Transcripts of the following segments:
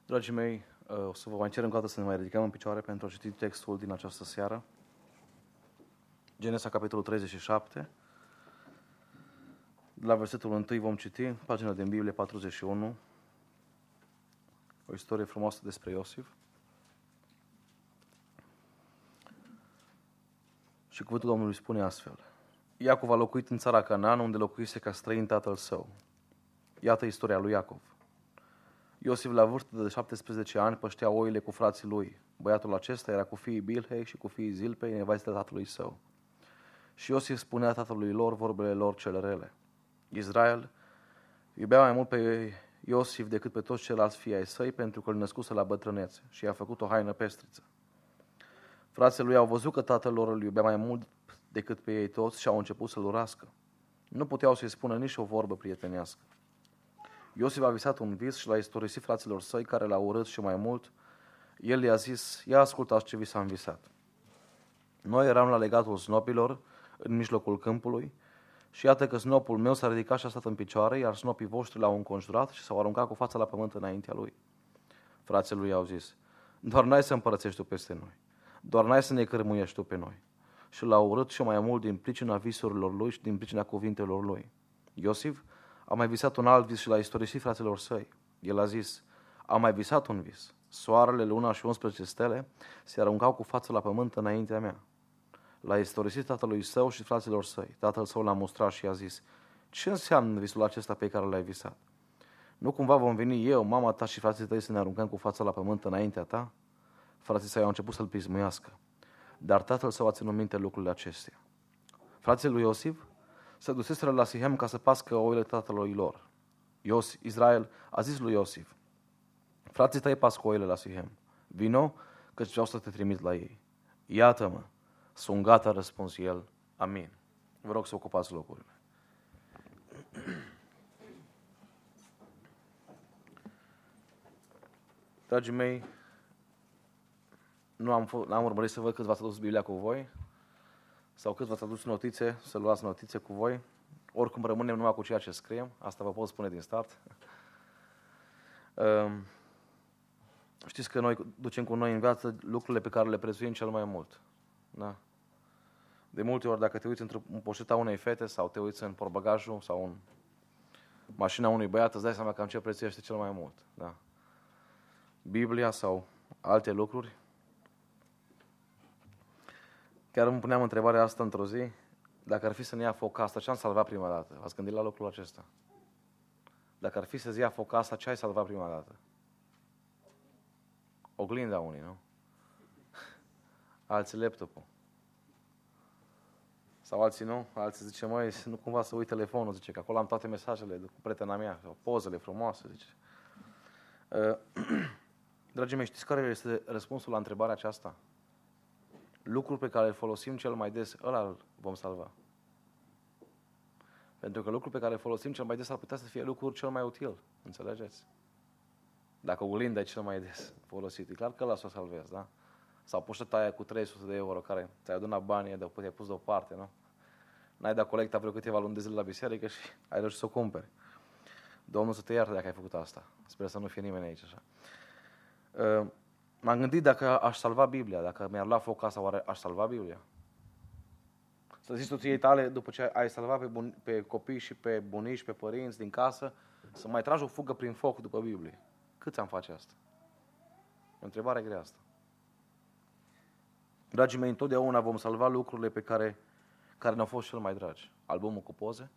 Dragii mei, o să vă mai cer încă o dată să ne mai ridicăm în picioare pentru a citi textul din această seară. Genesa, capitolul 37. De la versetul 1 vom citi, pagina din Biblie 41. O istorie frumoasă despre Iosif. Și cuvântul Domnului spune astfel. Iacov a locuit în țara Canaan, unde locuise ca străin tatăl său. Iată istoria lui Iacov. Iosif, la vârstă de 17 ani, păștea oile cu frații lui. Băiatul acesta era cu fiii Bilhei și cu fiii Zilpei, nevastă tatălui său. Și Iosif spunea tatălui lor vorbele lor cele rele. Israel iubea mai mult pe Iosif decât pe toți ceilalți fii ai săi, pentru că îl născuse la bătrânețe și i-a făcut o haină pestriță. Frații lui au văzut că tatăl lor îl iubea mai mult decât pe ei toți și au început să-l urască. Nu puteau să-i spună nici o vorbă prietenească. Iosif a visat un vis și l-a istorisit fraților săi, care l-au urât și mai mult. El i-a zis, ia ascultați ce vis am visat. Noi eram la legatul snopilor, în mijlocul câmpului, și iată că snopul meu s-a ridicat și a stat în picioare, iar snopii voștri l-au înconjurat și s-au aruncat cu fața la pământ înaintea lui. Frații lui i-au zis, doar n-ai să împărățești tu peste noi, doar n-ai să ne cărmuiești tu pe noi. Și l-au urât și mai mult din pricina visurilor lui și din pricina cuvintelor lui. Iosif a mai visat un alt vis și l-a istorisit fraților săi. El a zis, am mai visat un vis. Soarele, luna și 11 stele se aruncau cu fața la pământ înaintea mea. L-a istorisit tatălui său și fraților săi. Tatăl său l-a mustrat și i-a zis, ce înseamnă visul acesta pe care l-ai visat? Nu cumva vom veni eu, mama ta și frații tăi să ne aruncăm cu fața la pământ înaintea ta? Frații săi au început să-l pismuiască. Dar tatăl său a ținut minte lucrurile acestea. Frații lui Iosif se duseseră la Sihem ca să pască oile tatălui lor. Israel a zis lui Iosif, frații tăi pască oile la Sihem. Vino, căci vreau să te trimit la ei. Iată-mă, sunt gata, răspuns el. Amin. Vă rog să ocupați locurile. Dragii mei, n-am urmărit să văd cât v-ați adus Biblia cu voi sau cât v-ați adus notițe, să luați notițe cu voi. Oricum rămânem numai cu ceea ce scriem, asta vă pot spune din start. Știți că noi ducem cu noi în viață lucrurile pe care le prețuim cel mai mult. Da? De multe ori, dacă te uiți în poșeta unei fete sau te uiți în portbagajul sau în mașina unui băiat, îți dai seama cam ce prețuiește cel mai mult. Da? Biblia sau alte lucruri. Chiar îmi puneam întrebarea asta într-o zi, dacă ar fi să ne ia foc asta, ce am salvat prima dată? V-ați gândit la lucrul acesta? Dacă ar fi să-ți ia foc asta, ce ai salvat prima dată? Oglinda unii, nu? Alții laptopul. Sau alții nu? Alții zice, măi, nu cumva să uit telefonul, zice, că acolo am toate mesajele cu prietena mea, sau pozele frumoase, zice. Dragii mei, știți care este răspunsul la întrebarea aceasta? Lucrul pe care îl folosim cel mai des, ăla îl vom salva. Pentru că lucrul pe care îl folosim cel mai des ar putea să fie lucrul cel mai util. Înțelegeți? Dacă oglinda e cel mai des folosit, e clar că ăla să o salvezi, da? Sau poșeta aia cu 300 de euro care ți-ai adunat banii, te-ai pus deoparte, nu? N-ai dat colecta vreo câteva luni de zile la biserică și ai reușit să o cumperi. Domnul să te ierte dacă ai făcut asta. Sper să nu fie nimeni aici așa. M-am gândit dacă aș salva Biblia, dacă mi-ar lua foc casa, oare aș salva Biblia? Să zici soției tale, după ce ai salvat pe copii și pe bunici și pe părinți din casă, să mai tragi o fugă prin foc după Biblie. Cât ți-am face asta? O întrebare grea asta. Dragii mei, întotdeauna vom salva lucrurile pe care ne-au fost cel mai dragi. Albumul cu poze,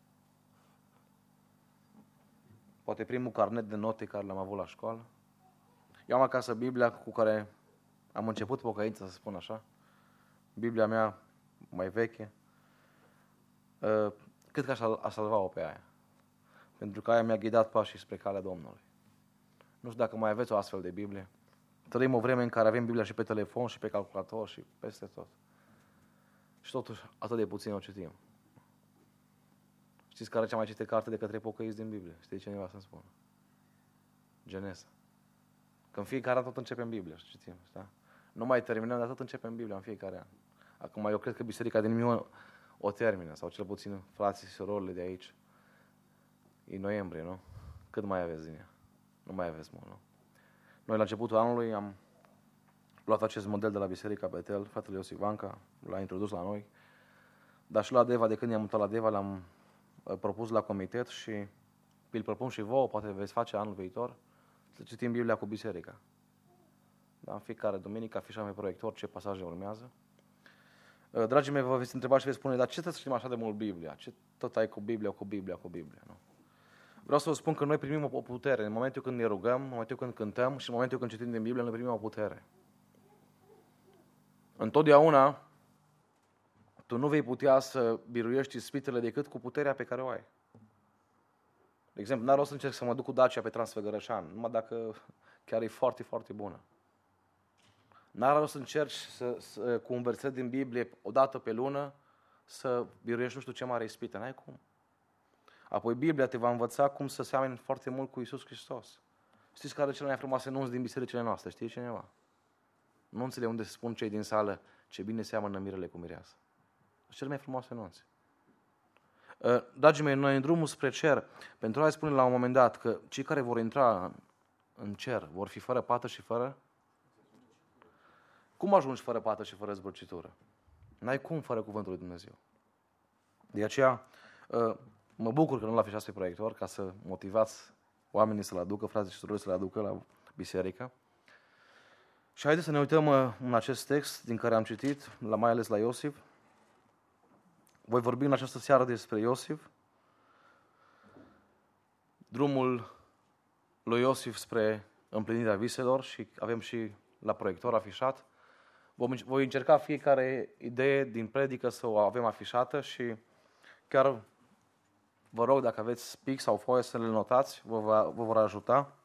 poate primul carnet de note care l-am avut la școală. Eu am acasă Biblia cu care am început pocăința, să spun așa. Biblia mea mai veche. Cred că aș salva-o pe aia. Pentru că aia mi-a ghidat pașii spre calea Domnului. Nu știu dacă mai aveți o astfel de Biblie. Trăim o vreme în care avem Biblia și pe telefon, și pe calculator, și peste tot. Și totuși atât de puțin o citim. Știți care cea mai citită carte de către pocăiți din Biblie? Știți cineva să-mi spună? Genesa. Că în fiecare an tot începem Biblia și citim. Da? Nu mai terminăm, dar tot începem Biblia în fiecare an. Acum eu cred că biserica din Miu o termină, sau cel puțin frații și surorile de aici. E noiembrie, nu? Cât mai aveți din ea? Nu mai aveți mult, nu? Noi la începutul anului am luat acest model de la Biserica Betel, fratele Iosif Vanca l-a introdus la noi, dar și la Deva, de când ne-am mutat la Deva, l-am propus la comitet și îl propun și vouă, poate veți face anul viitor, să citim Biblia cu biserica. Da, în fiecare duminică afișăm pe proiector ce pasaje urmează. Dragii mei, vă veți întreba și veți spune, dar ce trebuie să citim așa de mult Biblia? Ce tot ai cu Biblia, nu? Vreau să vă spun că noi primim o putere. În momentul când ne rugăm, în momentul când cântăm și în momentul când citim din Biblie, noi primim o putere. Întotdeauna, tu nu vei putea să biruiești ispitele decât cu puterea pe care o ai. De exemplu, n-ar rost să încerc să mă duc cu Dacia pe Transfăgărășan, numai dacă chiar e foarte, foarte bună. N-ar rost să încerci cu un verset din Biblie o dată pe lună să biruiești nu știu ce mare ispită. N-ai cum. Apoi Biblia te va învăța cum să seameni foarte mult cu Iisus Hristos. Știți care e cele mai frumoase nunți din bisericile noastre? Știi cineva? Nunțile unde se spun cei din sală ce bine seamănă mirele cu mireasă. Cele mai frumoase nunți. Dragii mei, noi în drumul spre cer, pentru a spune la un moment dat că cei care vor intra în cer vor fi fără pată și fără... Cum ajungi fără pată și fără zbârcitură? N-ai cum fără cuvântul lui Dumnezeu. De aceea, mă bucur că nu l-a afișat pe proiector ca să motivați oamenii să-l aducă, frații și surori să-l aducă la biserică. Și haideți să ne uităm în acest text din care am citit, mai ales la Iosif. Voi vorbi în această seară despre Iosif, drumul lui Iosif spre împlinirea viselor și avem și la proiector afișat. Voi încerca fiecare idee din predică să o avem afișată și chiar vă rog dacă aveți pic sau foaie să le notați, vă vor ajuta.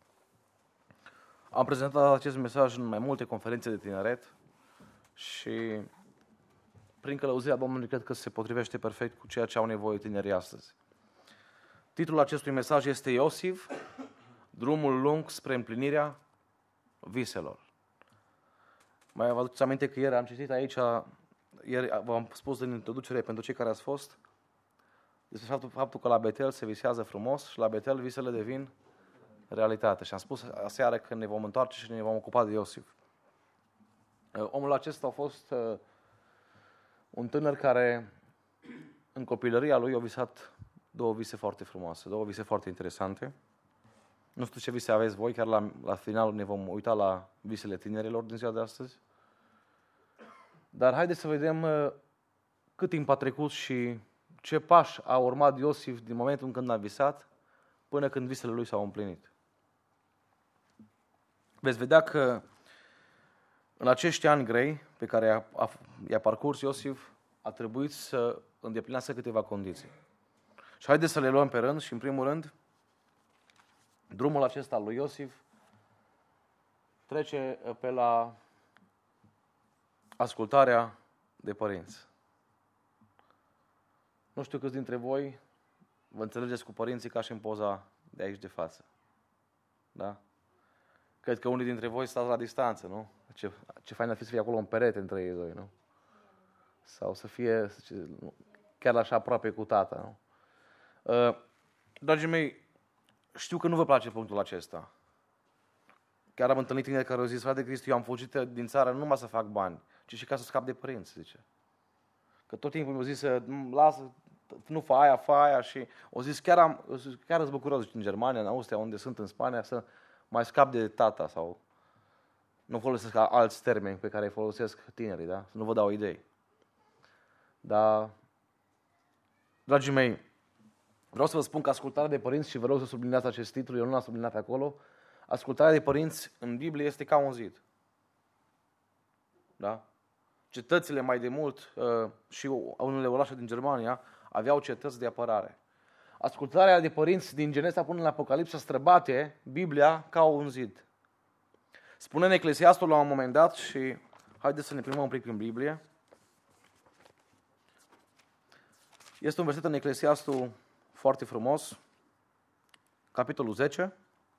Am prezentat acest mesaj în mai multe conferințe de tineret și prin călăuzirea Domnului cred că se potrivește perfect cu ceea ce au nevoie tinerii astăzi. Titlul acestui mesaj este Iosif, drumul lung spre împlinirea viselor. Mai vă aduceți aminte că ieri am citit aici, ieri v-am spus în introducere pentru cei care ați fost, despre faptul că la Betel se visează frumos și la Betel visele devin realitate. Și am spus aseară că ne vom întoarce și ne vom ocupa de Iosif. Omul acesta a fost un tânăr care în copilăria lui a visat două vise foarte frumoase, două vise foarte interesante. Nu știu ce vise aveți voi, chiar la final ne vom uita la visele tinerilor din ziua de astăzi. Dar haideți să vedem cât timp a trecut și ce pași a urmat Iosif din momentul în când a visat până când visele lui s-au împlinit. Veți vedea că în acești ani grei pe care i-a parcurs Iosif a trebuit să îndeplinească câteva condiții. Și haideți să le luăm pe rând și în primul rând drumul acesta al lui Iosif trece pe la ascultarea de părinți. Nu știu câți dintre voi vă înțelegeți cu părinții ca și în poza de aici de față. Da? Cred că unii dintre voi stați la distanță, nu? Ce fain ar fi să fie acolo un perete între ei doi, nu? Sau să fie chiar așa aproape cu tata, nu? Dragii mei, știu că nu vă place punctul acesta. Chiar am întâlnit tineri care au zis, frate Cristi, eu am fugit din țară nu numai să fac bani, ci și ca să scap de părinți, zice. Că tot timpul mi-au zis, lasă, nu fa aia și au zis, chiar îți bucuros în Germania, în Austria, unde sunt în Spania, să mai scap de tata sau nu folosesc alți termeni pe care îi folosesc tinerii, da? Să nu vă dau idei. Dar, dragii mei, vreau să vă spun că ascultarea de părinți, și vă rog să subliniați acest titlu, eu nu l-am subliniat acolo, ascultarea de părinți în Biblie este ca un zid. Da? Cetățile mai de mult și unele orașe din Germania aveau cetăți de apărare. Ascultarea de părinți din Genesa până în Apocalipsa străbate Biblia ca un zid. Spune în Eclesiastul la un moment dat și haideți să ne plimbăm un pic prin Biblie. Este un verset în Eclesiastul foarte frumos, capitolul 10,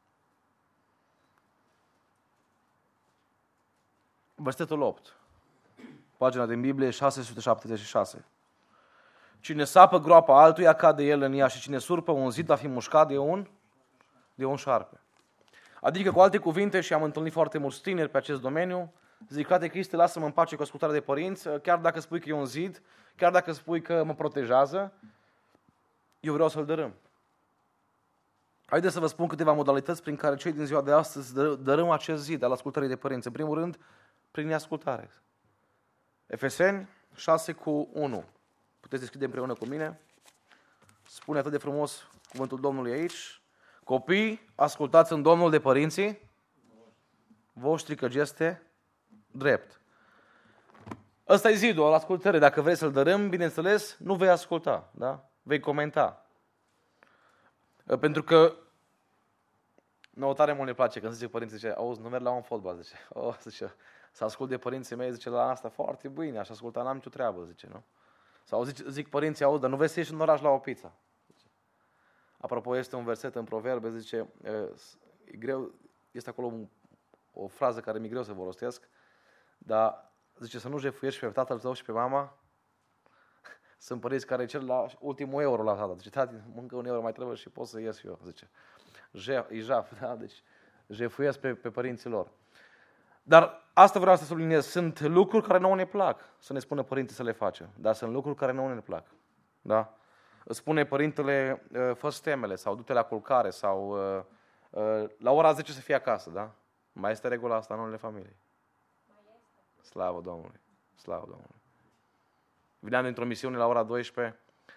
versetul 8, pagina din Biblie 676. Cine sapă groapa altuia, cade el în ea și cine surpă un zid va fi mușcat de un șarpe. Adică, cu alte cuvinte, și am întâlnit foarte mulți tineri pe acest domeniu, zic, frate Cristi, lasă-mă în pace cu ascultarea de părinți, chiar dacă spui că e un zid, chiar dacă spui că mă protejează, eu vreau să-l dărâm. Haideți să vă spun câteva modalități prin care cei din ziua de astăzi dărâm acest zid al ascultării de părinți. În primul rând, prin neascultare. Efeseni 6:1. Puteți deschide împreună cu mine. Spune atât de frumos cuvântul Domnului aici. Copii, ascultați în Domnul de părinții voștri, căci este drept. Ăsta e zidul al ascultării. Dacă vrei să-l dărâm, bineînțeles, nu vei asculta, da? Vei comenta. Pentru că nouă tare mult ne place când zice părinții, zice, auzi, nu merg la un fotbal, zice, să ascult de părinții mei, zice, la asta foarte bine, aș asculta, n-am nicio treabă, zice, nu? Sau zic părinții, auzi, dar nu vei să ieși în oraș la o pizza. Apropo, este un verset în Proverbe, zice, e greu, este acolo o frază care mi-e greu să vă rostesc, dar zice să nu jefuiești pe tatăl tău și pe mama. Sunt părinți care cer la ultimul euro la tata. Zice, tati, încă un euro mai trebuie și pot să ies eu. Zice, e jaf, da? Deci jefuiesc pe părinții lor. Dar asta vreau să subliniez. Sunt lucruri care nouă ne plac să ne spună părinții să le facem. Dar sunt lucruri care nouă ne plac. Da? Spune părintele, fă temele sau du-te la culcare sau la ora 10 să fii acasă. Da? Mai este regula asta în unele familii. Slavă Domnului. Slavă Domnului. Vineam dintr-o misiune la ora 12,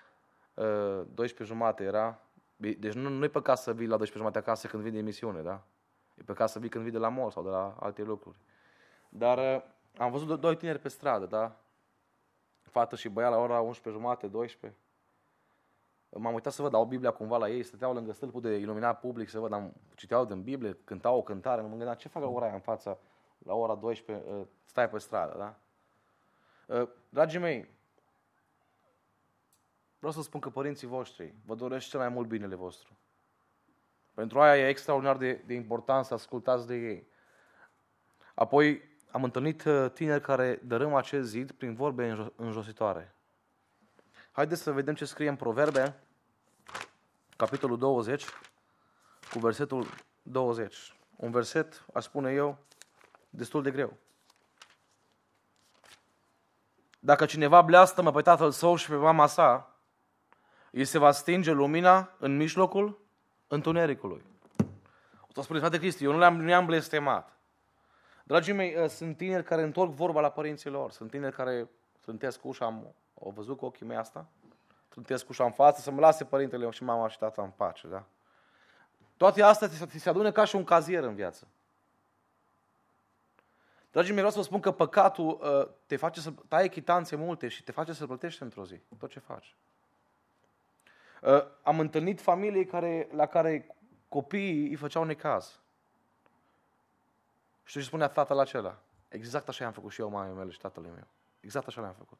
12:30 era. Deci nu e păcat să vii la 12:30 acasă când vii de misiune, da? E păcat să vii când vii de la mall sau de la alte lucruri. Dar am văzut doi tineri pe stradă, da? Fată și băiat la ora 11:30, 12. M-am uitat să văd, au Biblia cumva la ei, stăteau lângă stâlpul de iluminat public, să văd, citeau din Biblie, cântau o cântare, nu mă gândeam, ce fac la ora aia în fața, la ora 12, stai pe stradă, da? Dragii mei, vreau să spun că părinții voștri vă doresc cel mai mult binele vostru. Pentru aia e extraordinar de important să ascultați de ei. Apoi am întâlnit tineri care dărâm acest zid prin vorbe înjositoare. Haideți să vedem ce scrie în Proverbe, capitolul 20, cu versetul 20. Un verset, aș spune eu, destul de greu. Dacă cineva bleastămă pe tatăl său și pe mama sa, îi se va stinge lumina în mijlocul întunericului. O să spuneți, frate Cristi, eu nu le-am blestemat. Dragii mei, sunt tineri care întorc vorba la părinții lor. Sunt tineri care trântesc ușa, au văzut cu ochii mei asta? Trântesc ușa în față, să-mi lase părintele și mama și tata în pace, da? Toate astea ți se adună ca și un cazier în viață. Dragii mei, vreau să vă spun că păcatul te face să tai chitanțe multe și te face să plătești într-o zi, tot ce faci. Am întâlnit familii la care copiii îi făceau necaz. Știu ce spunea tatăl acela? Exact așa am făcut și eu mamei mele și tatălui meu. Exact așa le-am făcut.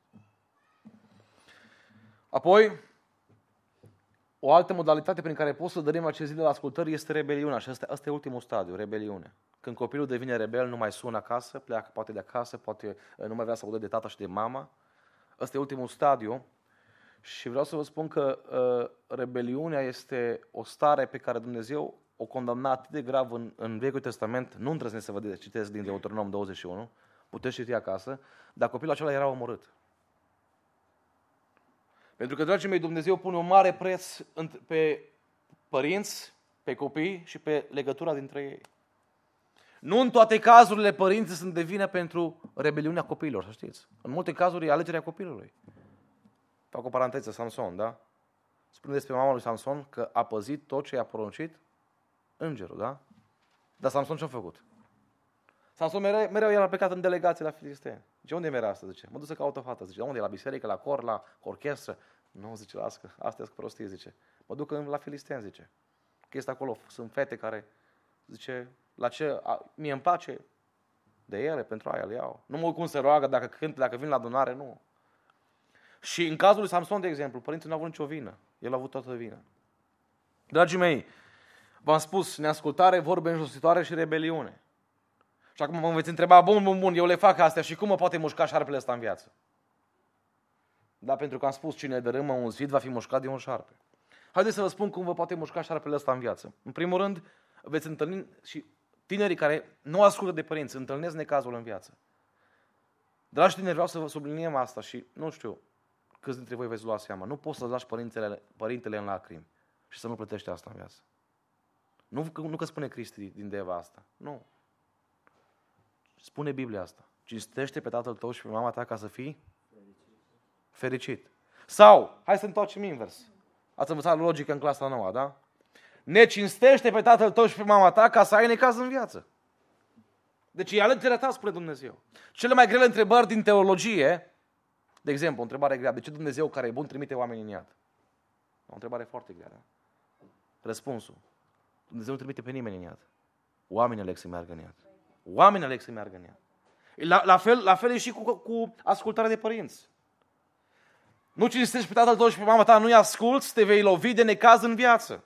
Apoi, o altă modalitate prin care poți să dărim acest zi de la ascultări este rebeliunea. Și asta e ultimul stadiu, rebeliune. Când copilul devine rebel, nu mai sună acasă, pleacă poate de acasă, poate nu mai vrea să audă de tata și de mama. Ăsta e ultimul stadiu. Și vreau să vă spun că rebeliunea este o stare pe care Dumnezeu o condamna atât de grav în Vechiul Testament. Nu îndrăznesc să vă citesc din Deuteronom 21, puteți citi acasă, dar copilul acela era omorât. Pentru că, dragii mei, Dumnezeu pune un mare preț pe părinți, pe copii și pe legătura dintre ei. Nu în toate cazurile părinții sunt de vină pentru rebeliunea copiilor, să știți. În multe cazuri e alegerea copilului. Fac o paranteză, Samson, da? Spune despre mama lui Samson că a păzit tot ce i-a poruncit îngerul, da? Dar Samson ce-a făcut? Samson mereu el a plecat în delegație la filisteni. Zice, unde mereu asta? Zice, mă duc să caut o fată. Zice, unde? La biserică, la cor, la orchestră? Nu, zice, lasă, astea sunt prostii, zice. Mă duc la filisteni, zice. Că este acolo, sunt fete care, zice, la ce, mie îmi place de ele, pentru aia le iau. Nu mă uit cum se roagă, dacă vin la adunare, nu. Și în cazul lui Samson, de exemplu, părinții nu au avut nicio vină. El a avut toată vină. Dragii mei, v-am spus, neascultare, vorbe înjositoare și rebeliune. Și acum mă veți întreba, bun, eu le fac astea și cum mă poate mușca șarpele ăsta în viață? Da, pentru că am spus, cine dărâmă un zid va fi mușcat de un șarpe. Haideți să vă spun cum vă poate mușca șarpele ăsta în viață. În primul rând, veți întâlni și Tinerii care nu ascultă de părinți, întâlnesc necazul în viață. Dragi tineri, vreau să vă subliniem asta și nu știu câți dintre voi veți lua seama. Nu poți să-ți lași părintele în lacrimi și să nu plătești asta în viață. Nu că spune Cristi din Deva asta. Nu. Spune Biblia asta. Cinstește pe tatăl tău și pe mama ta ca să fii fericit. Sau, hai să întoarcem invers. Ați învățat logică în clasa nouă, da? Ne cinstește pe tatăl tău și pe mama ta ca să ai necaz în viață. Deci e alegerea ta, spune Dumnezeu. Cele mai grele întrebări din teologie, de exemplu, o întrebare grea, de ce Dumnezeu care e bun trimite oameni în iad? O întrebare foarte grea, da? Răspunsul. Dumnezeu nu trimite pe nimeni în iad. Oamenii aleg să meargă în iad. Oamenii aleg să meargă în iad. La fel e și cu ascultarea de părinți. Nu cinstești pe tatăl tău și pe mama ta, nu-i asculți, te vei lovi de necaz în viață.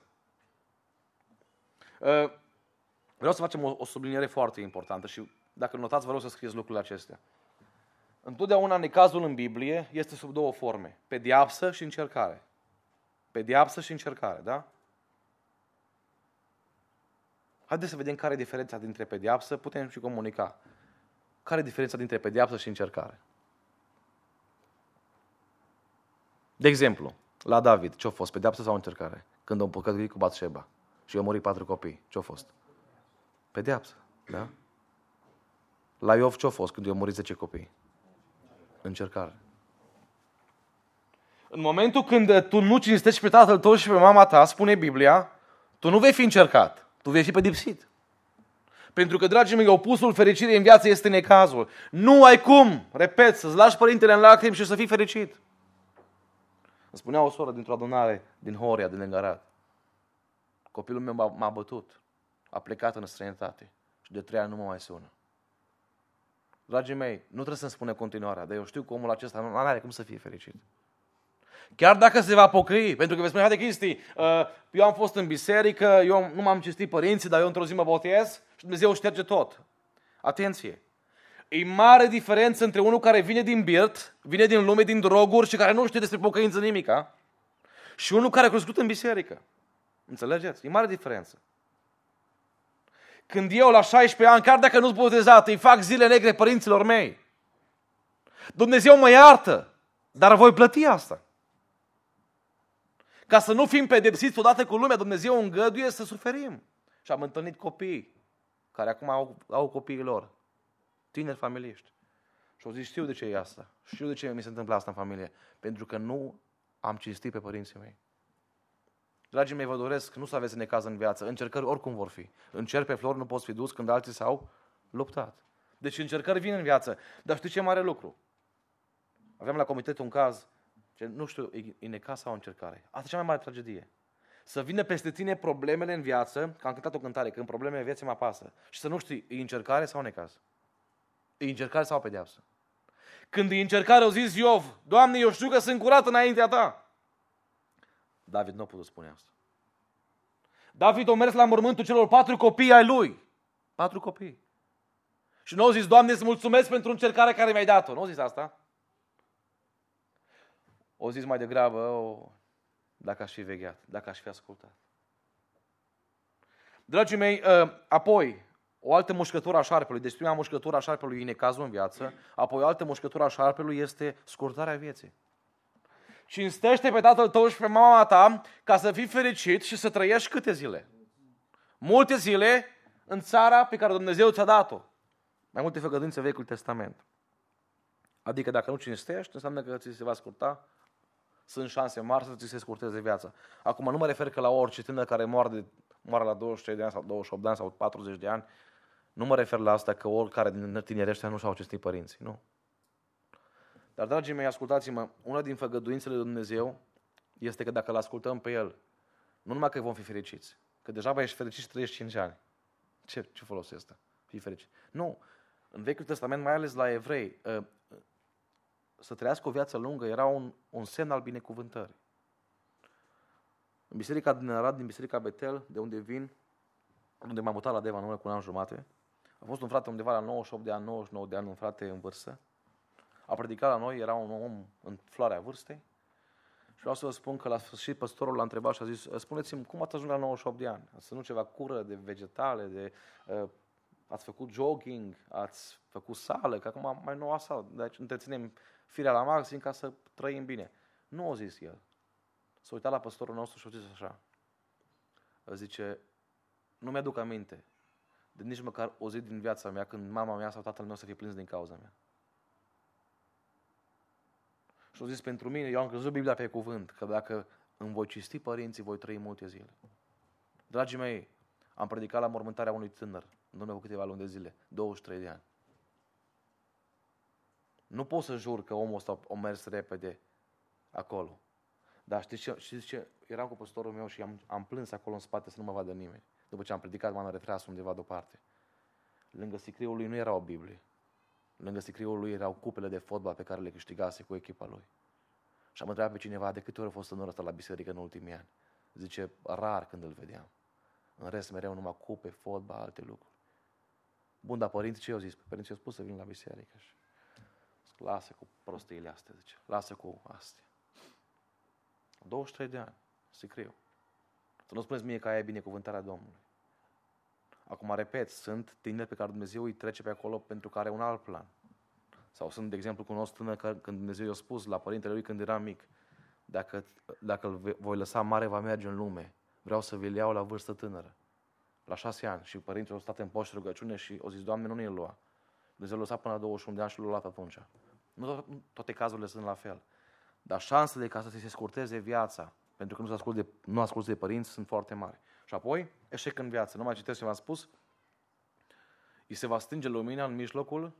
Vreau să facem o subliniere foarte importantă și dacă notați, vă rog să scrieți lucrurile acestea. Întotdeauna necazul în Biblie este sub două forme. Pedeapsă și încercare. Pedeapsă și încercare, da? Haideți să vedem care e diferența dintre pedeapsă, putem și comunica. Care e diferența dintre pedeapsă și încercare? De exemplu, la David, ce-a fost? Pedeapsă sau încercare? Când a păcătuit cu Batșeba și au murit 4 copii, ce-a fost? Pedeapsă, da? La Iov ce-a fost când i-au murit 10 copii? Încercare. În momentul când tu nu cinstești pe tatăl tău și pe mama ta, spune Biblia, tu nu vei fi încercat, tu vei fi pedepsit. Pentru că, dragii mei, opusul fericirii în viață este necazul. Nu ai cum, repet, să-ți lași părintele în lacrimi și să fii fericit. Îmi spunea o soră dintr-o adunare din Horia, din Lângărat. Copilul meu m-a bătut. A plecat în străinătate și de 3 ani nu mă mai sună. Dragii mei, nu trebuie să-mi spune continuarea, dar eu știu că omul acesta nu are cum să fie fericit. Chiar dacă se va pocăi, pentru că vei spune, haide Cristi, eu am fost în biserică, eu nu m-am cinstit părinții, dar eu într-o zi mă botez și Dumnezeu șterge tot. Atenție! E mare diferență între unul care vine din birt, vine din lume, din droguri și care nu știe despre pocăință nimica, și unul care a crescut în biserică. Înțelegeți? E mare diferență. Când eu la 16 ani, chiar dacă nu-s botezat, îi fac zile negre părinților mei, Dumnezeu mă iartă, dar voi plăti asta. Ca să nu fim pedepsiți odată cu lumea, Dumnezeu îngăduie să suferim. Și am întâlnit copii care acum au copiii lor, tineri familiști. Și au zis, știu de ce e asta, știu de ce mi se întâmplă asta în familie, pentru că nu am cinstit pe părinții mei. Dragii mei, vă doresc nu să aveți necaz în viață, încercări oricum vor fi. Încerc pe flori nu poți fi dus când alții s-au luptat. Deci încercări vin în viață. Dar știi ce mare lucru? Aveam la comitet un caz, nu știu, e necaz sau o încercare. Asta e cea mai mare tragedie. Să vină peste tine problemele în viață, că am cântat o cântare, când problemele în viață mă apasă. Și să nu știi, e încercare sau necaz? E încercare sau pedeapsă? Când e încercare, au zis Iov, Doamne, eu știu că sunt curat înaintea ta. David nu a putut spune asta. David a mers la mormântul celor 4 copii ai lui. 4 copii. Și nu au zis, Doamne, îți mulțumesc pentru încercarea care mi-ai dat-o. Nu au zis asta. O zis mai degrabă, dacă aș fi vegheat, dacă aș fi ascultat. Dragii mei, apoi, o altă mușcătură a șarpelui, deci prima mușcătură a șarpelui e necazul în viață, apoi o altă mușcătură a șarpelui este scurtarea vieții. Cinstește pe tatăl tău și pe mama ta ca să fii fericit și să trăiești câte zile? Multe zile în țara pe care Dumnezeu ți-a dat-o. Mai multe făgăduințe Vechiul Testament. Adică dacă nu cinstești, înseamnă că ți se va scurta. Sunt șanse mari să ți se scurteze viața. Acum nu mă refer că la orice tânăr care moare la 23 de ani sau 28 de ani sau 40 de ani. Nu mă refer la asta că oricare din tinerii ăștia nu și-au cinstit părinții. Nu. Dar, dragii mei, ascultați-mă, una din făgăduințele lui Dumnezeu este că dacă îl ascultăm pe El, nu numai că vom fi fericiți, că deja ești fericit și 35 ani. Ce folos este? Fii fericit. Nu. În Vechiul Testament, mai ales la evrei, să trăiască o viață lungă era un semn al binecuvântării. În biserica din Arad, din biserica Betel, de unde vin, unde m-am mutat la Deva în urmă cu un an jumate, a fost un frate undeva la 98 de ani, 99 de ani, un frate în vârstă. A predicat la noi, era un om în floarea vârstei. Și vreau să vă spun că la sfârșit păstorul l-a întrebat și a zis, spuneți-mi, cum ați ajuns la 98 de ani? Să nu ceva cură de vegetale, de ați făcut jogging, ați făcut sală, că acum mai nou sală, deci întreținem firea la maxim ca să trăim bine. Nu o zis el. S-a uitat la păstorul nostru și a zis așa. Zice, nu mi-aduc aminte de nici măcar o zi din viața mea când mama mea sau tatăl meu să fie plâns din cauza mea. Și a zis, pentru mine, eu am crezut Biblia pe cuvânt, că dacă îmi voi cisti părinții, voi trăi multe zile. Dragii mei, am predicat la mormântarea unui tânăr, în urmă cu câteva luni de zile, 23 de ani. Nu pot să jur că omul ăsta a mers repede acolo. Dar știți ce? Eram cu păstorul meu și am plâns acolo în spate să nu mă vadă nimeni. După ce am predicat, m-am retras undeva deoparte. Lângă sicriul lui nu era o Biblie. Lângă sicriul lui erau cupele de fotbal pe care le câștigase cu echipa lui. Și am întrebat pe cineva de câte ori a fost tânărul ăsta la biserică în ultimii ani. Zice, rar când îl vedeam. În rest, mereu numai cupe, fotbal, alte lucruri. Bun, dar părinții ce au zis? Părinții au spus să vin la biserică. Și lasă cu prostiile astea, zice. Lasă cu astea. 23 de ani, sicriu. Să nu spuneți mie că aia e binecuvântarea Domnului. Acum, repet, sunt tineri pe care Dumnezeu îi trece pe acolo pentru că are un alt plan. Sau sunt, de exemplu, cunosc tânăr când Dumnezeu i-a spus la părintele lui când era mic, dacă îl voi lăsa mare, va merge în lume. Vreau să vi-l iau la vârstă tânără. La 6 ani. Și părintele a stat în post și rugăciune și au zis, Doamne, nu ne-l lua. Dumnezeu l-a lăsat până la 21 de ani și l-a luat atunci. Nu toate cazurile sunt la fel. Dar șansele ca să se scurteze viața, pentru că nu asculți de părinți, sunt foarte mari. Și apoi, eșec în viață. Nu mai citesc ce v-am spus. Îi se va stinge lumina în mijlocul.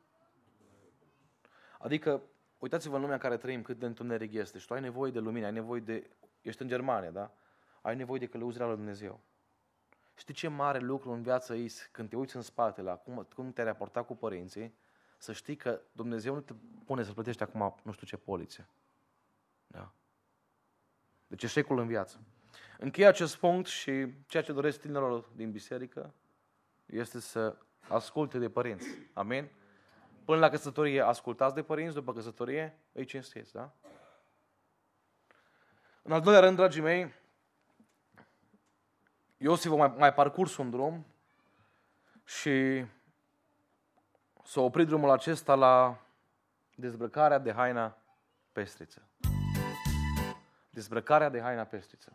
Adică, uitați-vă în lumea în care trăim, cât de întuneric este. Și tu ai nevoie de lumină, ai nevoie de... Ești în Germania, da? Ai nevoie de călăuzirea lui Dumnezeu. Știi ce mare lucru în viață e când te uiți în spate la cum te-ai raportat cu părinții, să știi că Dumnezeu nu te pune să plătești acum nu știu ce polițe. Da? Deci eșecul în viață. Închei acest punct și ceea ce doresc tinerilor din biserică este să asculte de părinți. Amin? Până la căsătorie ascultați de părinți, după căsătorie îi cinstiți, da? În al doilea rând, dragii mei, Iosif a mai parcurs un drum și s-a oprit drumul acesta la dezbrăcarea de haina pestriță. Dezbrăcarea de haina pestriță.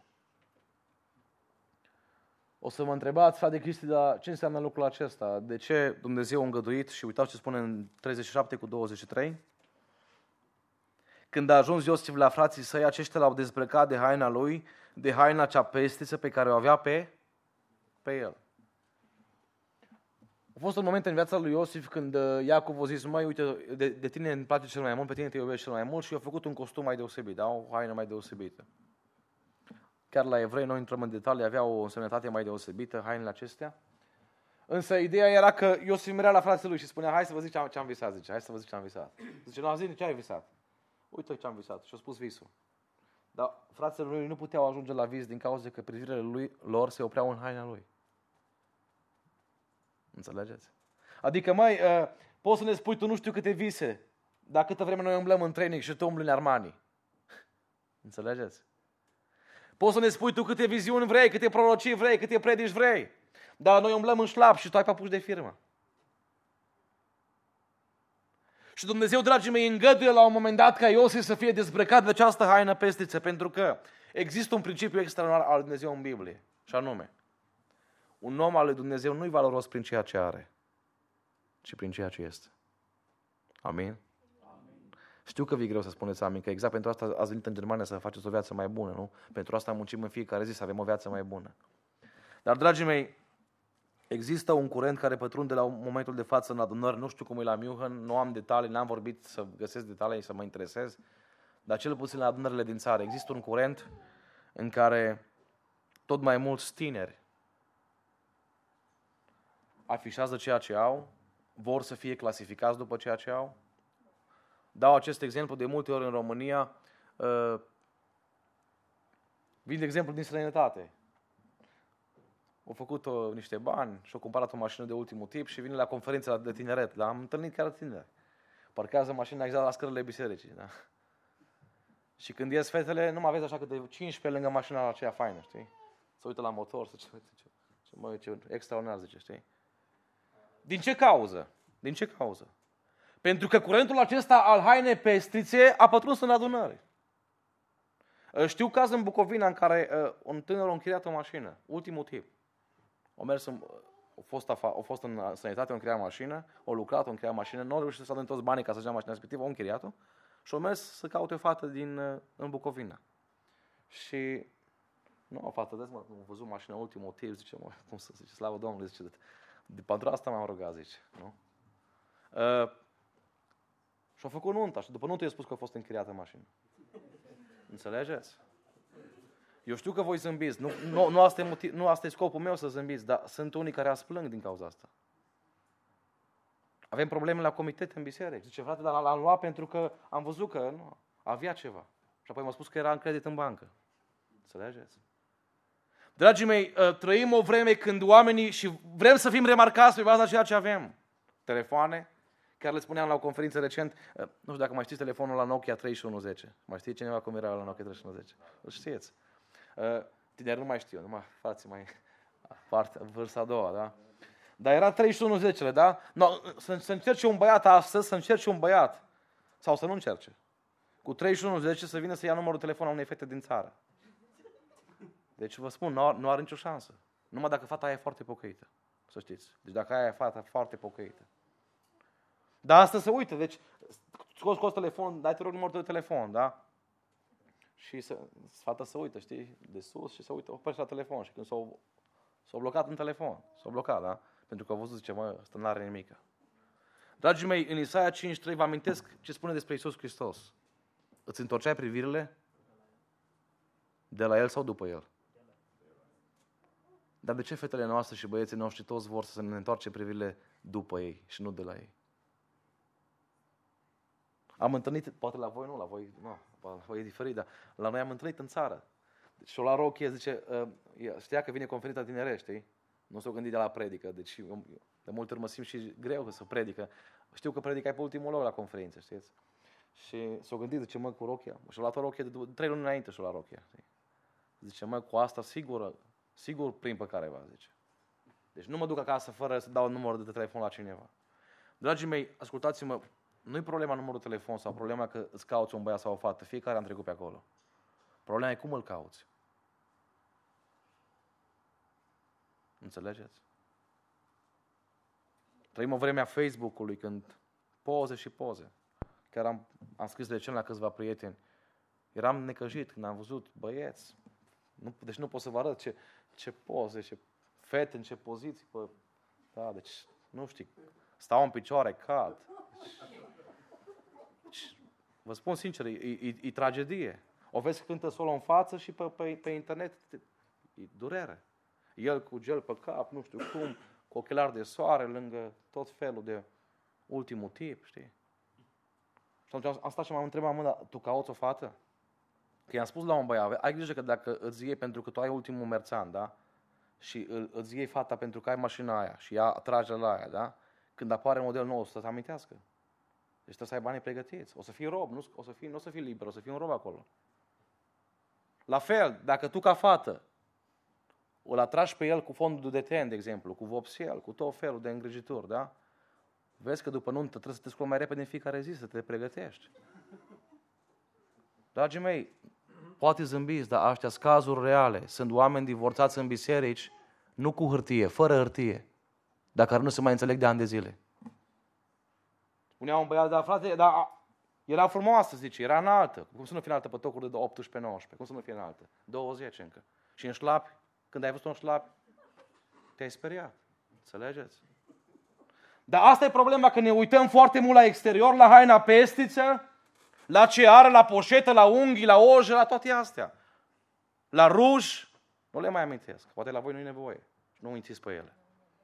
O să mă întrebați, frate Cristi, dar ce înseamnă lucrul acesta? De ce Dumnezeu a îngăduit? Și uitați ce spune în 37:23. Când a ajuns Iosif la frații săi, aceștia l-au dezbrăcat de haina lui, de haina cea pestriță pe care o avea pe el. A fost un moment în viața lui Iosif când Iacov a zis, măi, uite, de tine îmi place cel mai mult, pe tine te iubesc cel mai mult și i-a făcut un costum mai deosebit, da? O haină mai deosebită. Chiar la evrei, noi intrăm în detalii, avea o însemnătate mai deosebită, hainele acestea. Însă ideea era că Iosif merea la frații lui și spunea, hai să vă zic ce am visat, zice, hai să vă zic ce am visat. Zice, nu, zi, ce ai visat? Uite ce am visat. Și a spus visul. Dar fraților lui nu puteau ajunge la vis din cauza că privirile lor se opreau în haina lui. Înțelegeți? Adică, măi, poți să ne spui tu nu știu câte vise, dar câtă vreme noi umblăm în training și tu umbli în Armani. Înțelegeți? Poți să ne spui tu câte viziuni vrei, câte prorocii vrei, câte predici vrei, dar noi umblăm în șlap și tu ai papuci de firmă. Și Dumnezeu, dragii mei, îngăduie la un moment dat ca Iosif să fie dezbrăcat de această haină pestriță, pentru că există un principiu extraordinar al lui Dumnezeu în Biblie, și anume, un om al lui Dumnezeu nu-i valoros prin ceea ce are, ci prin ceea ce este. Amin? Amin. Știu că vi-e greu să spuneți amin, că exact pentru asta ați venit în Germania să faceți o viață mai bună, nu? Pentru asta muncim în fiecare zi să avem o viață mai bună. Dar, dragii mei, există un curent care pătrunde la momentul de față în adunări, nu știu cum e la München, nu am detalii, n-am vorbit să găsesc detalii, să mă interesez, dar cel puțin la adunările din țară există un curent în care tot mai mulți tineri afișează ceea ce au, vor să fie clasificați după ceea ce au. Dau acest exemplu de multe ori în România, vin de exemplu din străinătate. Au făcut niște bani și au cumpărat o mașină de ultimul tip și vine la conferința de tineret. Am întâlnit chiar tineri. Parchează mașina exact la scările bisericii. Da? Și când ies fetele, nu mai vezi așa câte 15 lângă mașina aceea faină, știi? Se uită la motor, ce extraordinar, zice, știi? Din ce cauză? Din ce cauză? Pentru că curentul acesta al hainei pestrițe a pătruns în adunări. Știu caz în Bucovina în care un tânăr a închiriat o mașină. Ultimul tip. A fost în sănătate, a închiriat mașină, a lucrat, a închiriat mașină, nu a reușit să adune toți banii ca să-și ia mașina respectivă, a închiriat-o și a mers să caute o fată în Bucovina. Și nu, o fată, am văzut mașina, ultimul tip, zice, cum să zice, slavă Domnului, zice, pentru asta m-am rugat, zice, nu? Și-a făcut nunta și după nuntă i-a spus că a fost închiriată mașina. Înțelegeți? Eu știu că voi zâmbiți, nu asta e scopul meu să zâmbiți, dar sunt unii care ați plâng din cauza asta. Avem probleme la comitete în biserică. Zice, frate, dar l-am luat pentru că am văzut că nu, avea ceva. Și apoi m-a spus că era în credit în bancă. Înțelegeți? Dragii mei, trăim o vreme când oamenii, și vrem să fim remarcați pe baza ceea ce avem. Telefoane, chiar le spuneam la o conferință recent, nu știu dacă mai știți telefonul la Nokia 3110. Mai știe cineva cum era la Nokia 3110? Îl știți. Tineri nu mai știu, numai frații mai vârsta a doua, da? Dar era 3110-le, da? No, să încerce un băiat astăzi, să încerce un băiat, sau să nu încerce, cu 3110 să vină să ia numărul telefonului unei fete din țară. Deci vă spun, nu are nicio șansă. Numai dacă fata aia e foarte pocăită, să știți. Deci dacă aia e fata foarte pocăită. Dar asta se uită, deci scoți telefon, dai te rog numărul de telefon, da? Și fata se uită, știi, de sus și se uită, oprește la telefon și când s-a blocat în telefon, s-a blocat, da? Pentru că au văzut, zice, mă, ăsta n-are nimică. Dragii mei, în Isaia 5:3 vă amintesc ce spune despre Iisus Hristos. Îți întorceai privirile de la El sau după El? Dar de ce fetele noastre și băieții noștri toți vor să ne întoarce privirile după ei și nu de la ei? Am întâlnit, poate la voi nu, la voi e diferit, dar la noi am întâlnit în țară. Deci și-o la rochie, zice, știa că vine conferința tinerești, știi? Nu s-o gândit de la predică, deci de multe ori mă simt și greu să predică. Știu că predica e pe ultimul loc la conferință, știți? Și s-o gândit, zice, mă, cu rochia. Și-o luat o rochie de 3 luni înainte și-o la rochia. Știi? Zice, mă, cu asta sigur prin pe careva, zice. Deci nu mă duc acasă fără să dau numărul de telefon la cineva. Dragii mei, ascultați-mă, nu e problema numărul de telefon sau problema că îți cauți un băiat sau o fată. Fiecare am trecut pe acolo. Problema e cum îl cauți. Înțelegeți? Trăim o vreme a Facebook-ului când poze și poze. Chiar am scris recent la câțiva prieteni. Eram necăjit când am văzut băieți. Deci nu pot să vă arăt ce poze, ce fete, în ce poziții. Da, deci nu știu. Stau în picioare, cad. Deci, vă spun sincer, e tragedie. O vezi că cântă solo în față și pe internet e durere. El cu gel pe cap, nu știu cum, cu ochelari de soare, lângă tot felul de ultimul tip, știi? Și atunci am stat și m-am întrebat, mă, dar tu cauți o fată? Că i-am spus la un băiat, ai grijă că dacă îți iei pentru că tu ai ultimul merțan, da? Și îți iei fata pentru că ai mașina aia și ea trage la aia, da? Când apare model nou, o să te amintească. Deci trebuie să ai banii pregătiți. O să fii rob, nu o să fii liber, o să fii un rob acolo. La fel, dacă tu ca fată îl atragi pe el cu fondul de ten, de exemplu, cu vopsel, cu tot felul de îngrijituri, da? Vezi că după nuntă trebuie să te scoli mai repede în fiecare zi, să te pregătești. Dragii mei, poate zâmbiți, dar astea sunt cazuri reale. Sunt oameni divorțați în biserici, nu cu hârtie, fără hârtie, dar care nu se mai înțeleg de ani de zile. Spunea un băiat, dar frate, era frumoasă, zice, era înaltă. Cum să nu fie înaltă pe tocuri de 18-19? Cum să nu fie înaltă? 20 încă. Și în șlapi, când ai văzut un șlapi, te-ai speriat. Înțelegeți? Dar asta e problema, că ne uităm foarte mult la exterior, la haina pestiță, la ce are, la poșetă, la unghii, la oje, la toate astea. La ruj, nu le mai amintesc. Poate la voi nu e nevoie. Nu uiți pe ele.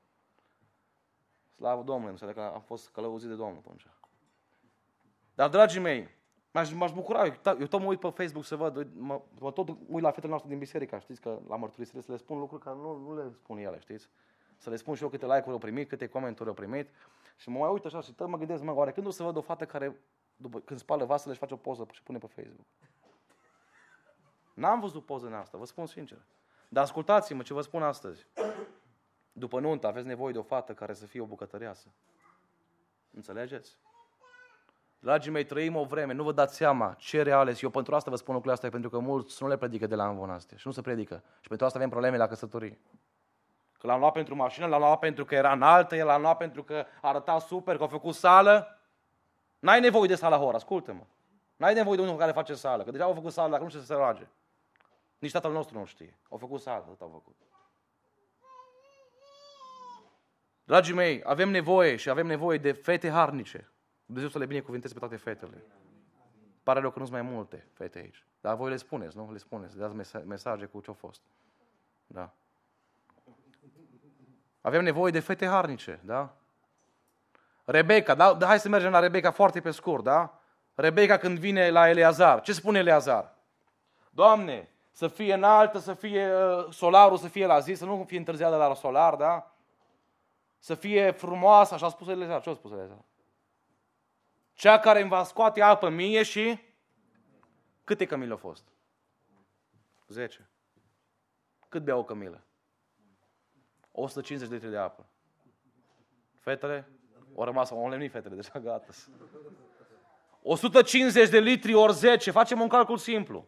Slavă Domnului, înțeleg că am fost călăuzit de Domnul atunci. Dar, dragii mei, m-aș bucura, eu tot mă uit pe Facebook să văd, mă tot uit la fetele noastre din biserică, știți că la mărturisire să le spun lucruri care nu le spun ele, știți? Să le spun și eu câte like-uri au primit, câte comentarii au primit și mă mai uit așa și tot mă gândesc, oare când o să văd o fată care, când spală vasele, își face o poză și pune pe Facebook? N-am văzut poză în asta, vă spun sincer. Dar ascultați-mă ce vă spun astăzi. După nuntă aveți nevoie de o fată care să fie o bucătăreasă. Înțelegeți? Dragii mei, trăim o vreme, nu vă dați seama ce reale. Și eu pentru asta vă spun lucrurile astea, pentru că mulți nu le predică de la Amvon astea. Și nu se predică. Și pentru asta avem probleme la căsătorie. Că l-am luat pentru mașină, l-am luat pentru că era înaltă, el l-am luat pentru că arăta super, că a făcut sală. N-ai nevoie de sală hora, ascultă-mă. N-ai nevoie de unul care face sală, că deja au făcut sală, dacă nu știu să se roage. Nici tatăl nostru nu știe. Au făcut sală, atât au făcut. Dragii mei, avem nevoie de fete harnice. Dumnezeu să le binecuvinteze pe toate fetele. Pare rău că nu sunt mai multe fete aici. Dar voi le spuneți, nu? Le spuneți, le dați mesaje cu ce-a fost. Da. Avem nevoie de fete harnice, da? Rebecca, da? Hai să mergem la Rebecca foarte pe scurt, da? Rebecca când vine la Eleazar, ce spune Eleazar? Doamne, să fie înaltă, să fie solarul, să fie la zi, să nu fie întârziată la solar, da? Să fie frumoasă, așa a spus Eleazar. Ce a spus Eleazar? Cea care îmi va scoate apă mie și... Câte cămile au fost? 10. Cât bea o cămilă? 150 de litri de apă. Fetele? Au lemnit fetele, deja gata. 150 de litri ori 10, facem un calcul simplu.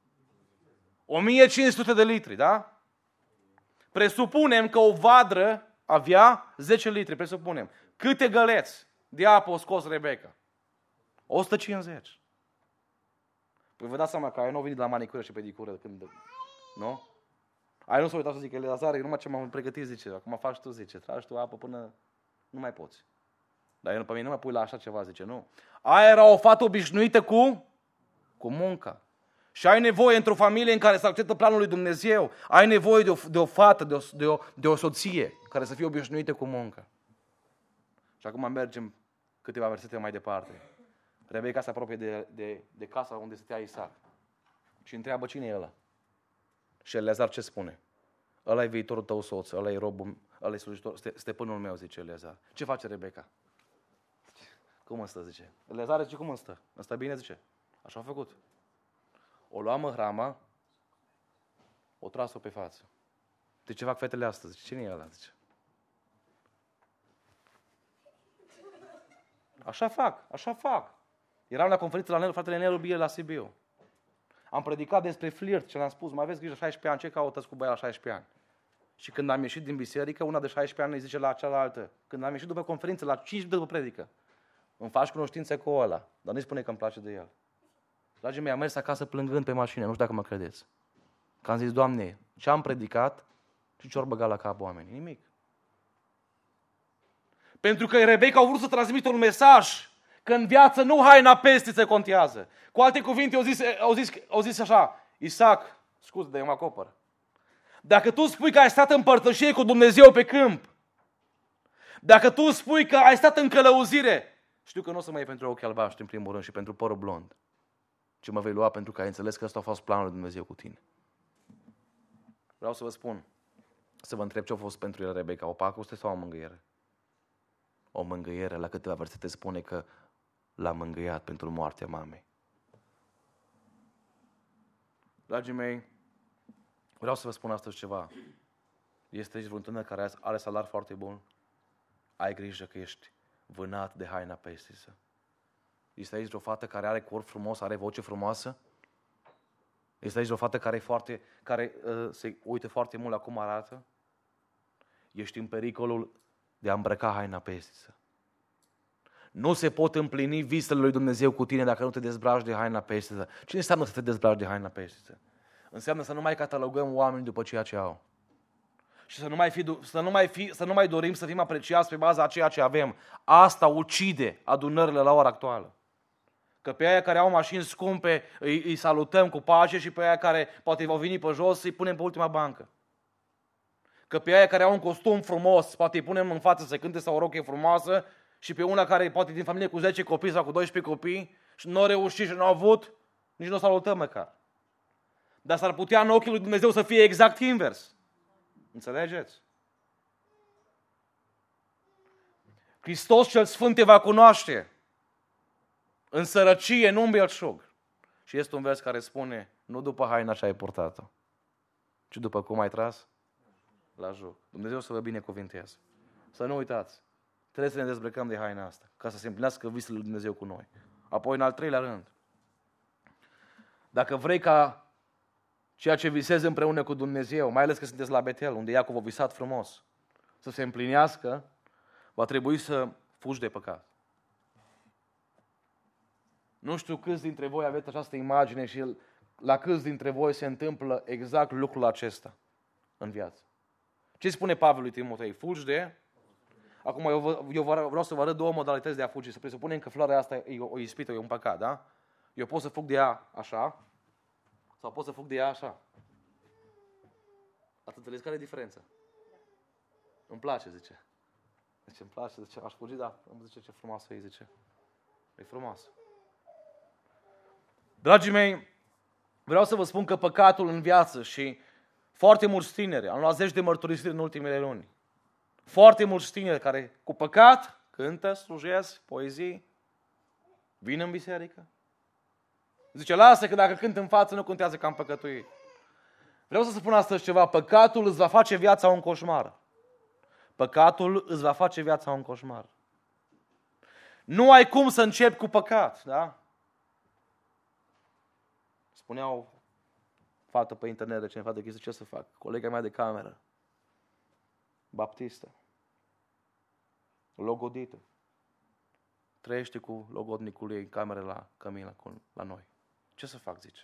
1500 de litri, da? Presupunem că o vadră avea 10 litri, presupunem. Câte găleți de apă o scos Rebecca? 150. Păi vă dați seama că aia nu a venit la manicură și pedicură când... Nu? Aia nu s-a uitat să zică, Eleazar, numai ce m-am pregătit, zice, acum faci tu, zice, tragi tu apă până nu mai poți. Dar eu pe mine nu mă pui la așa ceva, zice, nu. Aia era o fată obișnuită cu munca. Și ai nevoie într-o familie în care se acceptă planul lui Dumnezeu, ai nevoie de o fată, de o soție care să fie obișnuită cu munca. Și acum mergem câteva versete mai departe. Rebecca se apropie de casa unde stătea Isaac și întreabă cine e ăla. Și Eleazar ce spune? Ăla e viitorul tău soț, ăla e robul, ăla e slujitor, stăpânul meu, zice Eleazar. Ce face Rebecca? Cum îmi stă, zice. Eleazar zice, cum îmi stă? Îmi stă bine, zice. Așa a făcut. O lua măhrama, o tras-o pe față. De ce fac fetele astăzi? Zice, cine e ăla? Zice. Așa fac. Eram la conferință la fratele Nelu Bie la Sibiu. Am predicat despre flirt și le-am spus, mai aveți grijă, 16 ani, ce caută cu băia la 16 ani? Și când am ieșit din biserică, una de 16 ani îi zice la cealaltă, când am ieșit după conferință, la 5 după predică, îmi faci cunoștințe cu ăla, dar nu-i spune că îmi place de el. Dragii mei, am mers acasă plângând pe mașină, nu știu dacă mă credeți. Că am zis, Doamne, ce am predicat și ce-or băgat la cap oamenii? Nimic. Pentru că Rebecca au vrut să transmită un mesaj că în viață nu haina pestiță contează. Cu alte cuvinte, au zis așa, Isaac, scuze, dar eu mă acopăr. Dacă tu spui că ai stat în părtășie cu Dumnezeu pe câmp, dacă tu spui că ai stat în călăuzire, știu că nu o să mă iei pentru ochii albaștri în primul rând și pentru părul blond, ci mă vei lua pentru că ai înțeles că ăsta a fost planul lui Dumnezeu cu tine. Vreau să vă spun, să vă întreb ce a fost pentru el Rebecca, o pacoste sau o mângâiere? O mângâiere, la câteva versete spune că l-a mângâiat pentru moartea mamei. Dragii mei, vreau să vă spun astăzi ceva. Este aici vreun tânăr care are salar foarte bun? Ai grijă că ești vânat de haina pestisă. Este aici o fată care are corp frumos, are voce frumoasă? Este aici o fată care se uită foarte mult la cum arată? Ești în pericolul de a îmbrăca haina pestisă. Nu se pot împlini visele lui Dumnezeu cu tine dacă nu te dezbraci de haina pestisă. Ce înseamnă să te dezbraci de haina pestisă? Înseamnă să nu mai catalogăm oamenii după ceea ce au. Și să nu mai dorim să fim apreciați pe baza a ceea ce avem. Asta ucide adunările la ora actuală. Că pe aia care au mașini scumpe îi salutăm cu pace și pe aia care poate vor veni pe jos îi punem pe ultima bancă. Că pe aia care au un costum frumos poate îi punem în față să cânte sau o rochie frumoasă și pe una care poate din familie cu 10 copii sau cu 12 copii și nu au reușit și nu au avut, nici nu o salutăm măcar. Dar s-ar putea în ochii lui Dumnezeu să fie exact invers. Înțelegeți? Hristos cel Sfânt te va cunoaște în sărăcie, nu în belșug. Și este un vers care spune, nu după haina ce ai purtat-o, ci după cum ai tras la joc. Dumnezeu să vă binecuvinteze. Să nu uitați, trebuie să ne dezbrăcăm de haina asta, ca să se împlinească visele lui Dumnezeu cu noi. Apoi, în al treilea rând, dacă vrei ca ceea ce visezi împreună cu Dumnezeu, mai ales că sunteți la Betel, unde Iacov a visat frumos, să se împlinească, va trebui să fugi de păcat. Nu știu câți dintre voi aveți această imagine și la câți dintre voi se întâmplă exact lucrul acesta în viață. Ce spune Pavel lui Timotei? Fugi de... Acum eu vreau să vă arăt două modalități de a fugi. Să presupunem că floarea asta e o ispită, e un păcat, da? Eu pot să fug de ea așa sau pot să fug de ea așa. Ați înțeles care e diferența? Îmi place, zice. Zice, îmi place, zice, aș fugi, da. Îmi zice, ce frumoasă e, zice. E frumoasă. Dragii mei, vreau să vă spun că păcatul în viață și foarte mulți tineri, am luat 10 de mărturisiri în ultimele luni. Foarte mulți tineri care cu păcat cântă, slujesc, poezii, vin în biserică. Zice, lasă că dacă cânt în față nu contează că am păcătuit. Vreau să spun astăzi ceva, păcatul îți va face viața un coșmar. Păcatul îți va face viața un coșmar. Nu ai cum să începi cu păcat, da? Spuneau fată pe internet de cineva de chestii, ce să fac? Colega mea de cameră, baptistă, logodită, trăiește cu logodnicul ei în cameră la cămin la noi. Ce să fac, zice?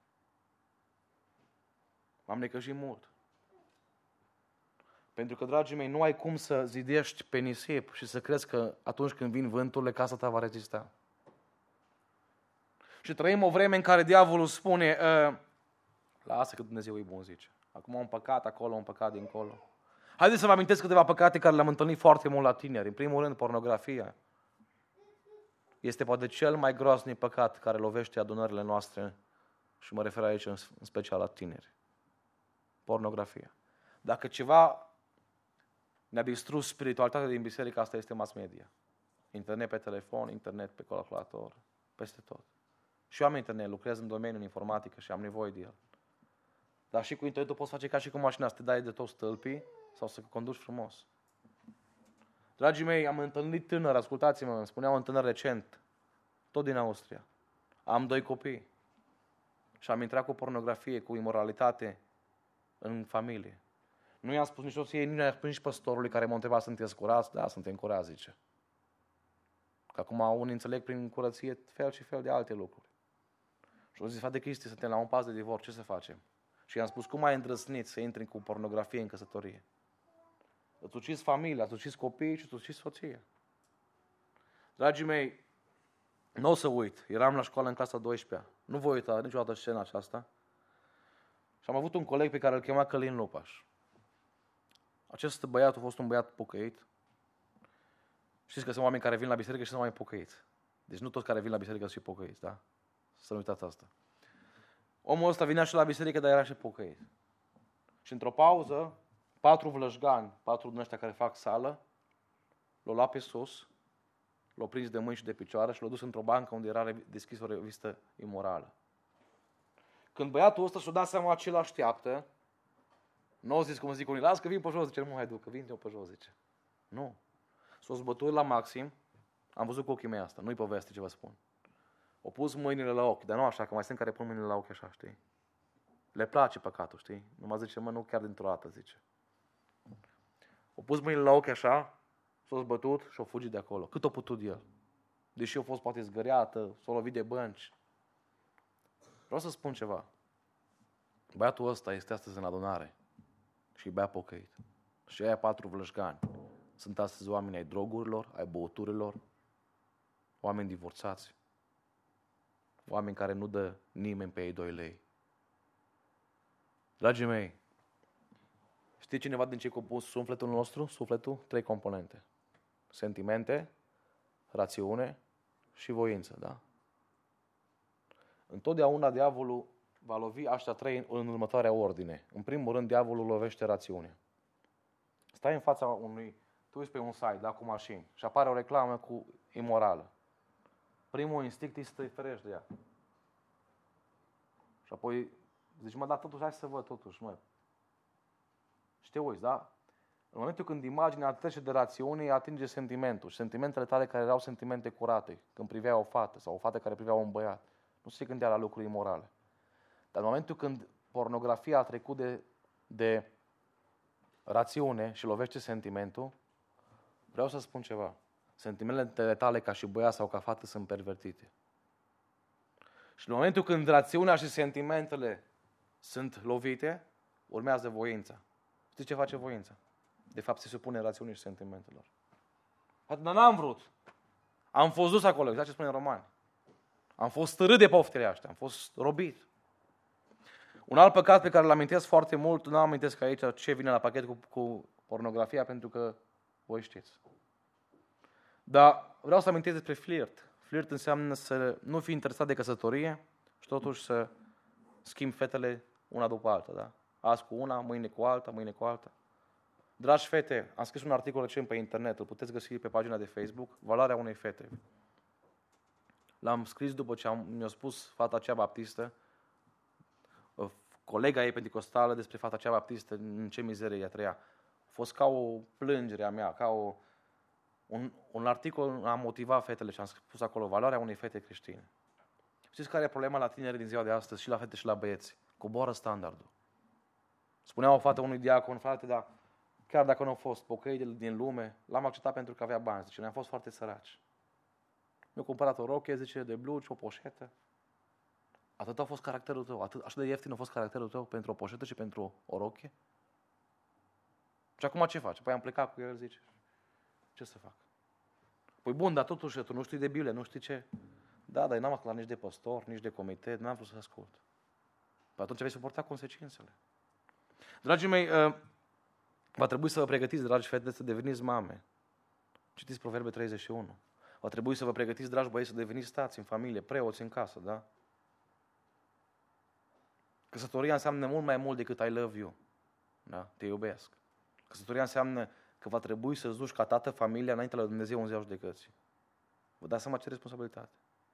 M-am necăjit mult. Pentru că, dragii mei, nu ai cum să zidești pe nisip și să crezi că atunci când vin vânturile, casa ta va rezista. Și trăim o vreme în care diavolul spune, lasă că Dumnezeu e bun, zice. Acum un păcat acolo, un păcat dincolo. Haideți să vă amintesc câteva păcate care le-am întâlnit foarte mult la tineri. În primul rând, pornografia. Este poate cel mai groaznic păcat care lovește adunările noastre și mă refer aici în special la tineri. Pornografia. Dacă ceva ne-a distrus spiritualitatea din biserică, asta este mass media. Internet pe telefon, internet pe calculator, peste tot. Și eu am internet, lucrez în domeniul informatică și am nevoie de el. Dar și cu internetul poți face ca și cu mașina, să te dai de tot stâlpii sau să conduci frumos. Dragii mei, am întâlnit tânăr, ascultați-mă, îmi spunea un tânăr recent, tot din Austria. Am 2 copii și am intrat cu pornografie, cu imoralitate în familie. Nu i-am spus nici soției, nu i-am spus nici păstorului care m-a întrebat, sunteți curați? Da, suntem curați, zice. Că acum unii înțeleg prin curăție fel și fel de alte lucruri. Și au zis, frate Cristi, suntem la un pas de divorț, ce să facem? Și i-am spus, cum ai îndrăznit să intri cu pornografie în căsătorie? Îți ucizi familia, îți ucizi copiii și îți ucizi soția. Dragii mei, nu o să uit, eram la școală în clasa 12-a. Nu voi uita niciodată scena aceasta. Și am avut un coleg pe care îl chema Călin Lupaș. Acest băiat a fost un băiat pocăit. Știți că sunt oameni care vin la biserică și sunt oameni pocăiți. Deci nu toți care vin la biserică sunt și pocăiți, da? Să nu uitați asta. Omul ăsta vinea și la biserică, dar era și pocăit. Și într-o pauză, 4 vlășgani, 4 din ăștia care fac sală, l-au luat pe sus, l-au prins de mâini și de picioare și l-au dus într-o bancă unde era deschis o revistă imorală. Când băiatul ăsta și-a dat seama ce l-așteaptă, nu au zis cum zic unii, las că vin pe jos, zice, nu mai duc, că vin eu pe jos, zice. Nu. S-au zbătut la maxim, am văzut cu ochii mei asta, nu-i poveste ce vă spun. Au pus mâinile la ochi, dar nu așa, că mai sunt care pun mâinile la ochi așa, știi? Le place păcatul, știi? Numai zice, mă, nu chiar dintr-o dată, zice. Au pus mâinile la ochi așa, s-au zbătut și au fugit de acolo. Cât a putut el. Deși a fost poate zgăriată, s-a lovit de bănci. Vreau să spun ceva. Băiatul ăsta este astăzi în adunare și bea pocăit. Și aia 4 vlășgani sunt astăzi oameni ai drogurilor, ai băuturilor, oameni divorțați, oameni care nu dă nimeni pe ei 2 lei. Dragii mei, știi cineva din ce e compus sufletul nostru? Sufletul, 3 componente. Sentimente, rațiune și voință, da? Întotdeauna diavolul va lovi aștia 3 în următoarea ordine. În primul rând, diavolul lovește rațiunea. Stai în fața unui, tu ești pe un site, da, cu mașini, și apare o reclamă cu imorală. Primul instinct e să te ferești de ea. Și apoi zici, mă, dar totuși hai să văd, totuși, mă. Și te uiți, da? În momentul când imaginea trece de rațiune, atinge sentimentul. Și sentimentele tale care erau sentimente curate, când privea o fată sau o fată care privea un băiat, nu se gândea la lucruri imorale. Dar în momentul când pornografia a trecut de rațiune și lovește sentimentul, vreau să spun ceva. Sentimentele tale ca și băiat sau ca fată sunt pervertite. Și în momentul când rațiunea și sentimentele sunt lovite, urmează voința. Știți ce face voința? De fapt, se supune rațiunii și sentimentelor. Dar n-am vrut. Am fost dus acolo, exact ce spune Romani. Am fost târât de poftele astea, am fost robit. Un alt păcat pe care îl amintesc foarte mult, nu amintesc aici ce vine la pachet cu pornografia, pentru că voi știți. Dar vreau să amintesc despre flirt. Flirt înseamnă să nu fii interesat de căsătorie și totuși să schimbi fetele una după alta. Da? Azi cu una, mâine cu alta, mâine cu alta. Dragi fete, am scris un articol recent pe internet, îl puteți găsi pe pagina de Facebook, Valoarea unei fete. L-am scris după ce mi-a spus fata aceea baptistă, colega ei pentecostală, despre fata aceea baptistă, în ce mizerie ea trăia. A fost ca o plângere a mea, ca un articol a motivat fetele și am spus acolo valoarea unei fete creștine. Știți care e problema la tineri din ziua de astăzi, și la fete și la băieți? Coboară standardul. Spunea o fată unui diacon, frate, dar chiar dacă nu au fost pocăi din lume, l-am acceptat pentru că avea bani, zice, ne-am fost foarte săraci. Mi-a cumpărat o rochie, zice, de blugi, o poșetă. Atât a fost caracterul tău, așa de ieftin a fost caracterul tău pentru o poșetă și pentru o rochie? Și acum ce faci? Păi am plecat cu el, zice. Ce să fac? Păi bun, dar totuși tu nu știi de Biblie, nu știi ce? Da, dar eu n-am ascultat nici de păstor, nici de comitet, n-am vrut să ascult. Păi atunci vei suporta consecințele. Dragii mei, va trebui să vă pregătiți, dragi fete, să deveniți mame. Citiți Proverbe 31. Va trebui să vă pregătiți, dragi băieți, să deveniți tați în familie, preoți în casă, da? Căsătoria înseamnă mult mai mult decât I love you. Da? Te iubesc. Căsătoria înseamnă că va trebui să-ți duci ca tată familia înainte la Dumnezeu în ziua judecății. Vă dați seama ce responsabilitate.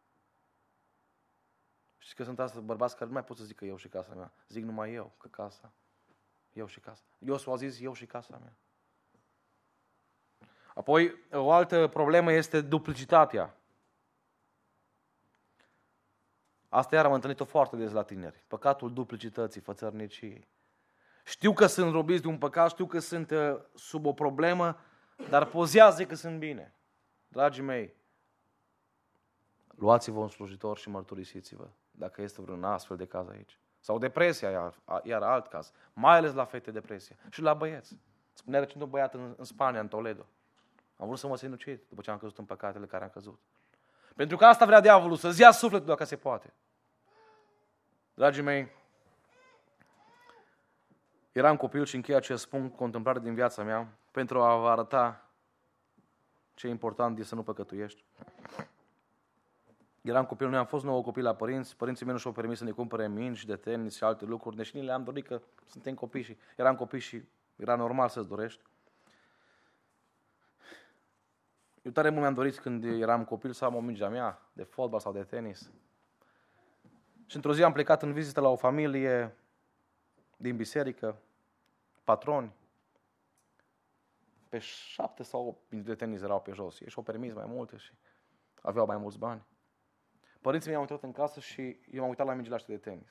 Știți că sunt astăzi bărbați care nu mai pot să zică eu și casa mea. Zic numai eu, că casa, eu și casa. Iosu a zis eu și casa mea. Apoi, o altă problemă este duplicitatea. Asta iar am întâlnit-o foarte des la tineri. Păcatul duplicității, fățărniciei. Știu că sunt robiți de un păcat, știu că sunt sub o problemă, dar pozează că sunt bine. Dragii mei, luați-vă un slujitor și mărturisiți-vă dacă este vreun astfel de caz aici. Sau depresia, iar alt caz. Mai ales la fete depresia. Și la băieți. Spunea recent un băiat în Spania, în Toledo. Am vrut să mă sinucid după ce am căzut în păcatele care am căzut. Pentru că asta vrea diavolul, să-ți ia sufletul dacă se poate. Dragii mei, eram copil și încheia ce spun cu o întâmplare din viața mea pentru a vă arăta ce important este să nu păcătuiești. Eram copil, noi am fost 9 copii la părinți, părinții mei nu și-au permis să ne cumpere mingi de tenis și alte lucruri, deși ni le-am dorit că suntem copii și eram copii și era normal să-ți dorești. Eu tare mult mi-am dorit când eram copil să am o minge a mea, de fotbal sau de tenis. Și într-o zi am plecat în vizită la o familie din biserică, patroni. Pe 7 sau 8 mingi de tenis erau pe jos. Ei și-au permis mai multe și aveau mai mulți bani. Părinții mei m-au uitat în casă și eu m-am uitat la mingile astea de tenis.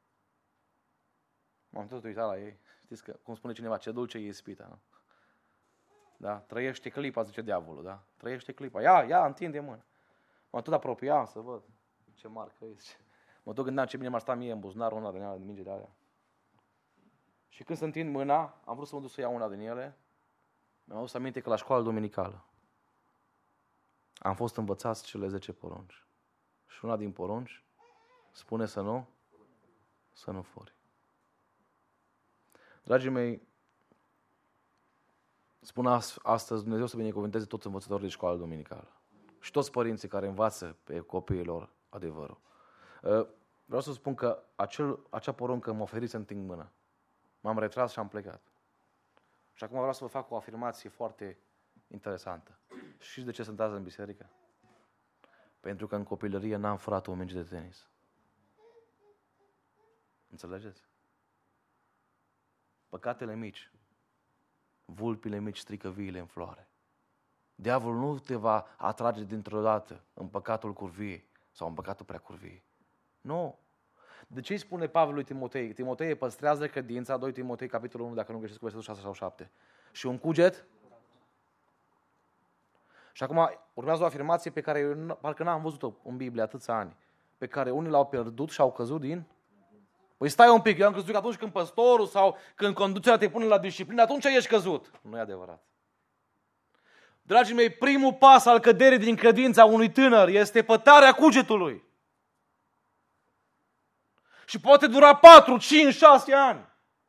M-am tot uitat la ei. Știți că, cum spune cineva, ce dulce e ispita, nu? Da? Trăiește clipa, zice diavolul, da? Trăiește clipa. Ia, întinde mâna. M-am tot apropiat să văd ce marcă e. Mă tot gândeam ce bine m-ar sta mie în buzunar una din alea, din mingile alea. Și când să întind mâna, am vrut să mă duc să iau una din ele, mi-am adus aminte că la școala duminicală am fost învățați cele 10 porunci. Și una din porunci spune să nu furi. Dragii mei, spun astăzi Dumnezeu să binecuvânteze toți învățătorii de școală duminicală și toți părinții care învață pe copiilor adevărul. Vreau să spun că acea poruncă m-a oferit să întind mâna. M-am retras și am plecat. Și acum vreau să vă fac o afirmație foarte interesantă. Știți de ce sunt azi în biserică? Pentru că în copilărie n-am furat o minge de tenis. Înțelegeți? Păcatele mici vulpile mici strică viile în floare. Diavolul nu te va atrage dintr-o dată în păcatul curviei sau în păcatul prea curviei. Nu. De ce îi spune Pavel lui Timotei? Timotei, păstrează credința, 2 Timotei, capitolul 1, dacă nu greșesc, cu versetul 6 sau 7. Și un cuget. Și acum urmează o afirmație pe care eu parcă n-am văzut-o în Biblie atâția ani, pe care unii l-au pierdut și au căzut din... Păi stai un pic, eu am crezut că atunci când păstorul sau când conducerea te pune la disciplină, atunci ești căzut. Nu e adevărat. Dragii mei, primul pas al căderii din credința unui tânăr este pătarea cugetului. Și poate dura 4, 5, 6 ani.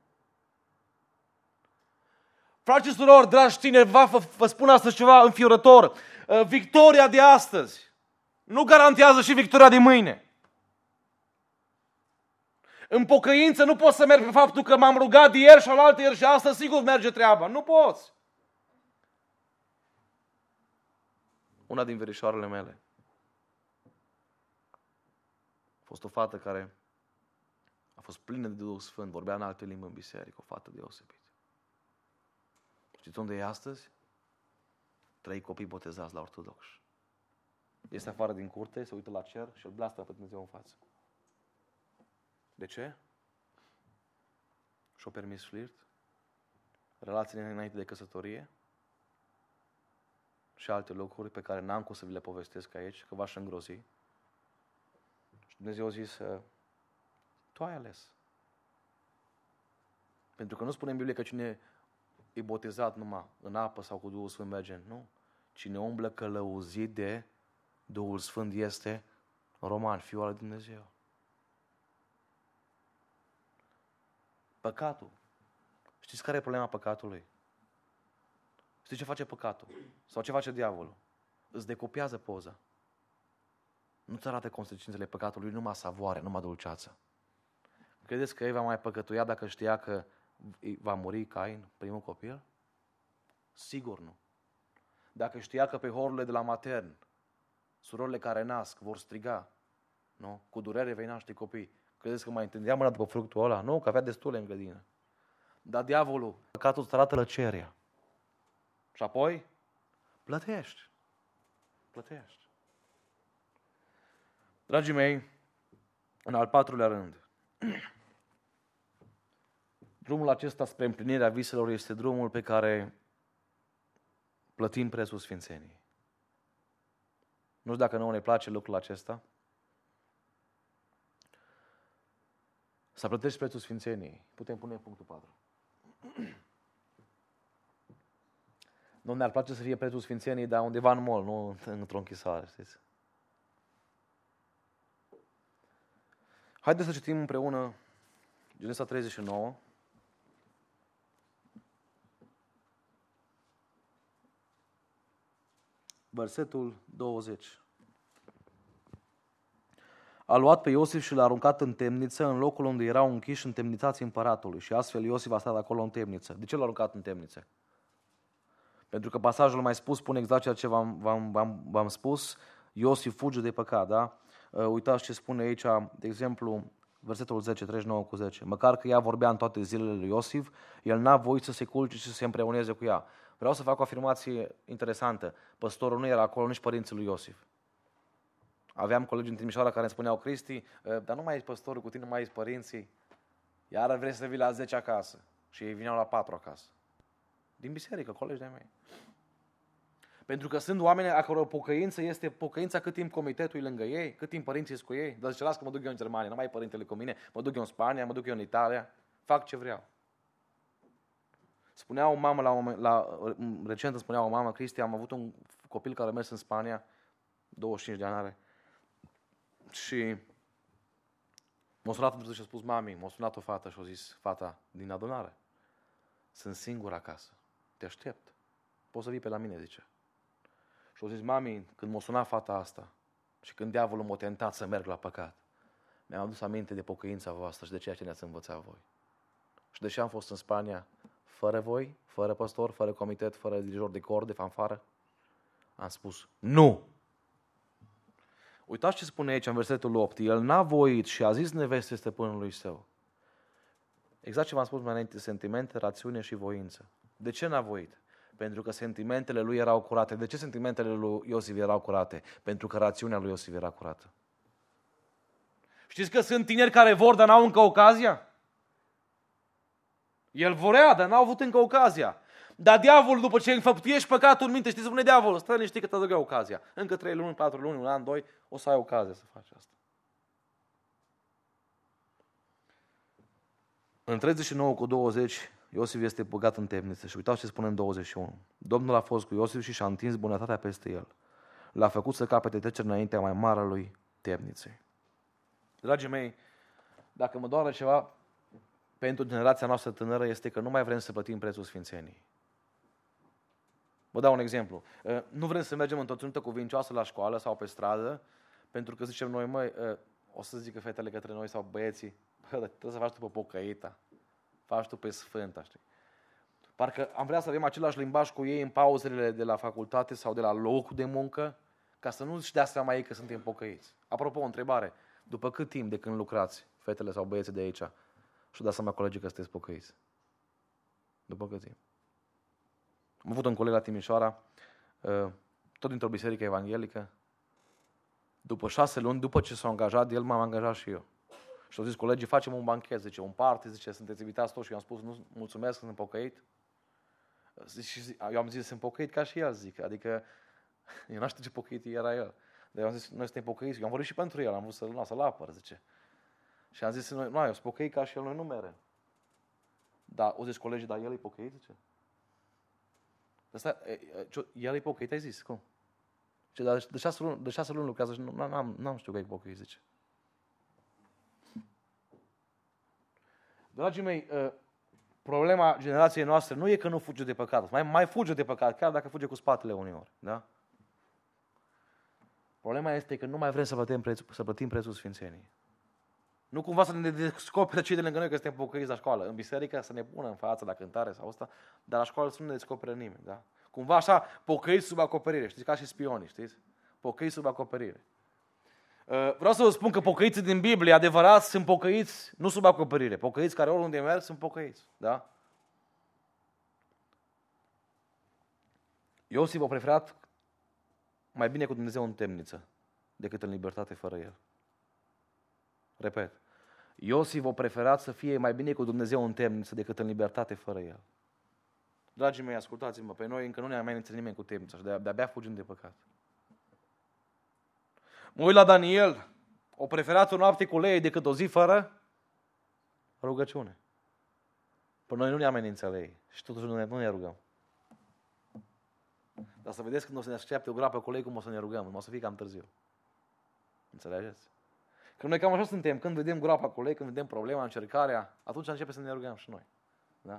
Frați și surori, dragi tineri, vă spun astăzi ceva înfiorător. Victoria de astăzi nu garantează și victoria de mâine. În pocăință nu poți să mergi pe faptul că m-am rugat de ieri și alaltă ieri și astăzi sigur merge treaba. Nu poți. Una din verișoarele mele a fost o fată care a fost plină de Duhul Sfânt, vorbea în alte limbi în biserică, o fată deosebită. Știți unde e astăzi? 3 copii botezați la ortodoxi. Este afară din curte, se uită la cer și îl blastă pe Dumnezeu în față. De ce? Și-o permis flirt, relațiile înainte de căsătorie și alte lucruri pe care n-am cum să vi le povestesc aici, că v-aș îngrozi. Și Dumnezeu a zis, tu ai ales. Pentru că nu spune în Biblie că cine e botezat numai în apă sau cu Duhul Sfânt merge. Nu. Cine umblă călăuzit de Duhul Sfânt este Roman, Fiul al lui Dumnezeu. Păcatul. Știți care e problema păcatului? Știți ce face păcatul? Sau ce face diavolul? Îți decopiază poza. Nu-ți arată consecințele păcatului, numai savoare, numai dulceață. Credeți că Eva mai păcătuia dacă știa că va muri Cain, primul copil? Sigur nu. Dacă știa că pe horurile de la matern, surorile care nasc vor striga, nu? Cu durere vei naște copii. Credeți că mai întindea mâna după fructul ăla? Nu, că avea destule în grădină. Dar diavolul, păcatul îți arată lăceria. Și apoi plătești. Plătești. Dragii mei, în al 4-lea rând, drumul acesta spre împlinirea viselor este drumul pe care plătim prețul sfințeniei. Nu știu dacă nouă ne place lucrul acesta. Să plătești prețul sfințeniei. Putem pune punctul 4. Nu ne-ar place să fie prețul sfințeniei, dar undeva în mall, nu într-o închisoare, știți? Haideți să citim împreună Genesa 39. Versetul 20. A luat pe Iosif și l-a aruncat în temniță, în locul unde erau închiși întemnițații împăratului. Și astfel Iosif a stat acolo în temniță. De ce l-a aruncat în temniță? Pentru că pasajul mai spus spune exact ceea ce v-am spus. Iosif fuge de păcat, da? Uitați ce spune aici, de exemplu, versetul 10, 39 cu 10. Măcar că ea vorbea în toate zilele lui Iosif, el n-a voit să se culce și să se împreuneze cu ea. Vreau să fac o afirmație interesantă. Păstorul nu era acolo, nici părinții lui Iosif. Aveam colegi în Timișoara care îmi spuneau, Cristi, dar nu mai ești păstorul cu tine, nu mai ești părinții. Iar vrei să vii la 10 acasă. Și ei vineau la 4 acasă. Din biserică, colegi de mei. Pentru că sunt oameni a căror pocăință este pocăința cât timp comitetul e lângă ei, cât timp părinții sunt cu ei. Dar zice, las că mă duc eu în Germania, nu mai e părintele cu mine, mă duc eu în Spania, mă duc eu în Italia, fac ce vreau. Spunea o mamă, recent îmi spunea o mamă, Cristi, am avut un copil care a mers în Spania, 25 de ani are, și m-a sunat într-o zi și a spus, mami, m-a sunat o fată și a zis, fata din adunare, sunt singur acasă, te aștept, poți să vii pe la mine, zice. Și a zis, mami, când m-a sunat fata asta și când diavolul m-a tentat să merg la păcat, mi-am adus aminte de pocăința voastră și de ceea ce ne-ați învățat voi. Și deși am fost în Spania fără voi, fără păstor, fără comitet, fără dirijor de cor, de fanfară, am spus, nu! Uitați ce spune aici în versetul 8. El n-a voit și a zis neveste stăpânului său. Exact ce v-am spus mai înainte, sentimente, rațiune și voință. De ce n-a voit? Pentru că sentimentele lui erau curate. De ce sentimentele lui Iosif erau curate? Pentru că rațiunea lui Iosif era curată. Știți că sunt tineri care vor, dar n-au încă ocazia? El vorea, dar n-au avut încă ocazia. Dar diavolul, după ce înfăptuiești păcatul în minte, știți, spune diavolul, stă liniștit că te dă ocazia. Încă 3 luni, 4 luni, 1 an, 2, o să ai ocazia să faci asta. În 39:20, Iosif este băgat în temniță și uitați ce spune în 21. Domnul a fost cu Iosif și și-a întins bunătatea peste el. L-a făcut să capete treceri înaintea mai mare a lui temniței. Dragii mei, dacă mă doare ceva pentru generația noastră tânără, este că nu mai vrem să plătim prețul sfințeniei. Vă dau un exemplu. Nu vrem să mergem într-o ținută cuvincioasă la școală sau pe stradă, pentru că zicem noi, măi, o să zică fetele către noi sau băieții, trebuie să faci tu pe pocăita, faci tu pe sfânta, știi? Parcă am vrea să avem același limbaj cu ei în pauzele de la facultate sau de la locul de muncă, ca să nu-și dea seama ei că suntem pocăiți. Apropo, o întrebare. După cât timp de când lucrați, fetele sau băieții de aici, și-o dați seama colegii că sunteți pocăiți? După cât timp? Am avut un coleg la Timișoara, tot dintr-o biserică evanghelică. După 6 luni, după ce s-a angajat, el m-am angajat și eu. Și au zis colegii, facem un banchet, zice, un party, zice, sunteți invitați toți. Și eu am spus, nu, mulțumesc, sunt pocăit. Și eu am zis, sunt pocăit ca și el, zic. Adică, eu nu știu ce pocăit era el. Dar eu am zis, noi suntem pocăiți. Eu am vorbit și pentru el, am vrut să-l apăr, zice. Și am zis, eu sunt pocăit ca și el, noi nu merem. Dar, o zis colegii, dar el e pocăit, zice. Asta, el e pocăit, ai zis, cum? Dar de 6 luni lucrează și n-am știut că e pocăit, zice. Dragii mei, problema generației noastre nu e că nu fuge de păcat. Mai fuge de păcat, chiar dacă fuge cu spatele uneori. Da? Problema este că nu mai vrem să plătim prețul sfințeniei. Nu cumva să ne descopere cei de lângă noi că suntem pocăiți la școală. În biserică să ne pună în față la cântare sau asta, dar la școală să nu ne descopere nimeni. Da? Cumva așa, pocăiți sub acoperire. Știți, ca și spionii, știți? Pocăiți sub acoperire. Vreau să vă spun că pocăiții din Biblie, adevărat, sunt pocăiți, nu sub acoperire. Pocăiți care oriunde merg sunt pocăiți. Da? Iosif a preferat mai bine cu Dumnezeu în temniță decât în libertate fără El. Repet. Iosif a preferat să fie mai bine cu Dumnezeu în temniță decât în libertate fără El. Dragii mei, ascultați-mă, pe noi încă nu ne amenință nimeni cu temnița și de-abia fugim de păcat. Mă uit la Daniel, o preferat o noapte cu lei decât o zi fără rugăciune. Pe noi nu ne amenință lei și totuși nu ne rugăm. Dar să vedeți când o să ne aștepte o groapă cu lei, cum o să ne rugăm, o să fie cam târziu. Înțelegeți? Când noi cam așa suntem, când vedem groapa cu lei, când vedem problema, încercarea, atunci începe să ne rugăm și noi. Da?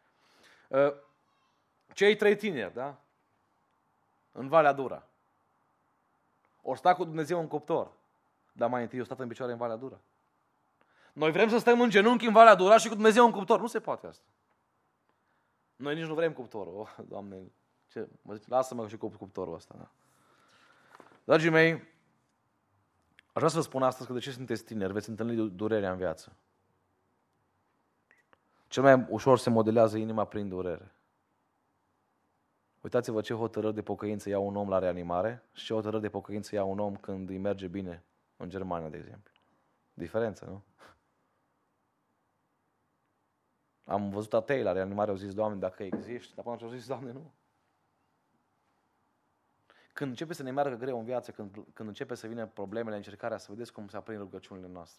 Cei 3 tineri, da? În Valea Dura. Ori sta cu Dumnezeu în cuptor, dar mai întâi o stat în picioare în Valea Dura. Noi vrem să stăm în genunchi în Valea Dura și cu Dumnezeu în cuptor. Nu se poate asta. Noi nici nu vrem cuptorul. Oh, Doamne, lasă-mă și cu cuptorul ăsta. Da? Dragii mei, aș vrea să vă spun astăzi că de ce sunteți tineri, veți întâlni durerea în viață. Cel mai ușor se modelează inima prin durere. Uitați-vă ce hotărâri de pocăință ia un om la reanimare și ce hotărâri de pocăință ia un om când îi merge bine în Germania, de exemplu. Diferență, nu? Am văzut atei la reanimare, au zis, Doamne, dacă existi, dar până ce au zis, Doamne, nu. Când începe să ne meargă greu în viață, când începe să vină problemele, încercarea, să vedeți cum se aprind rugăciunile noastre.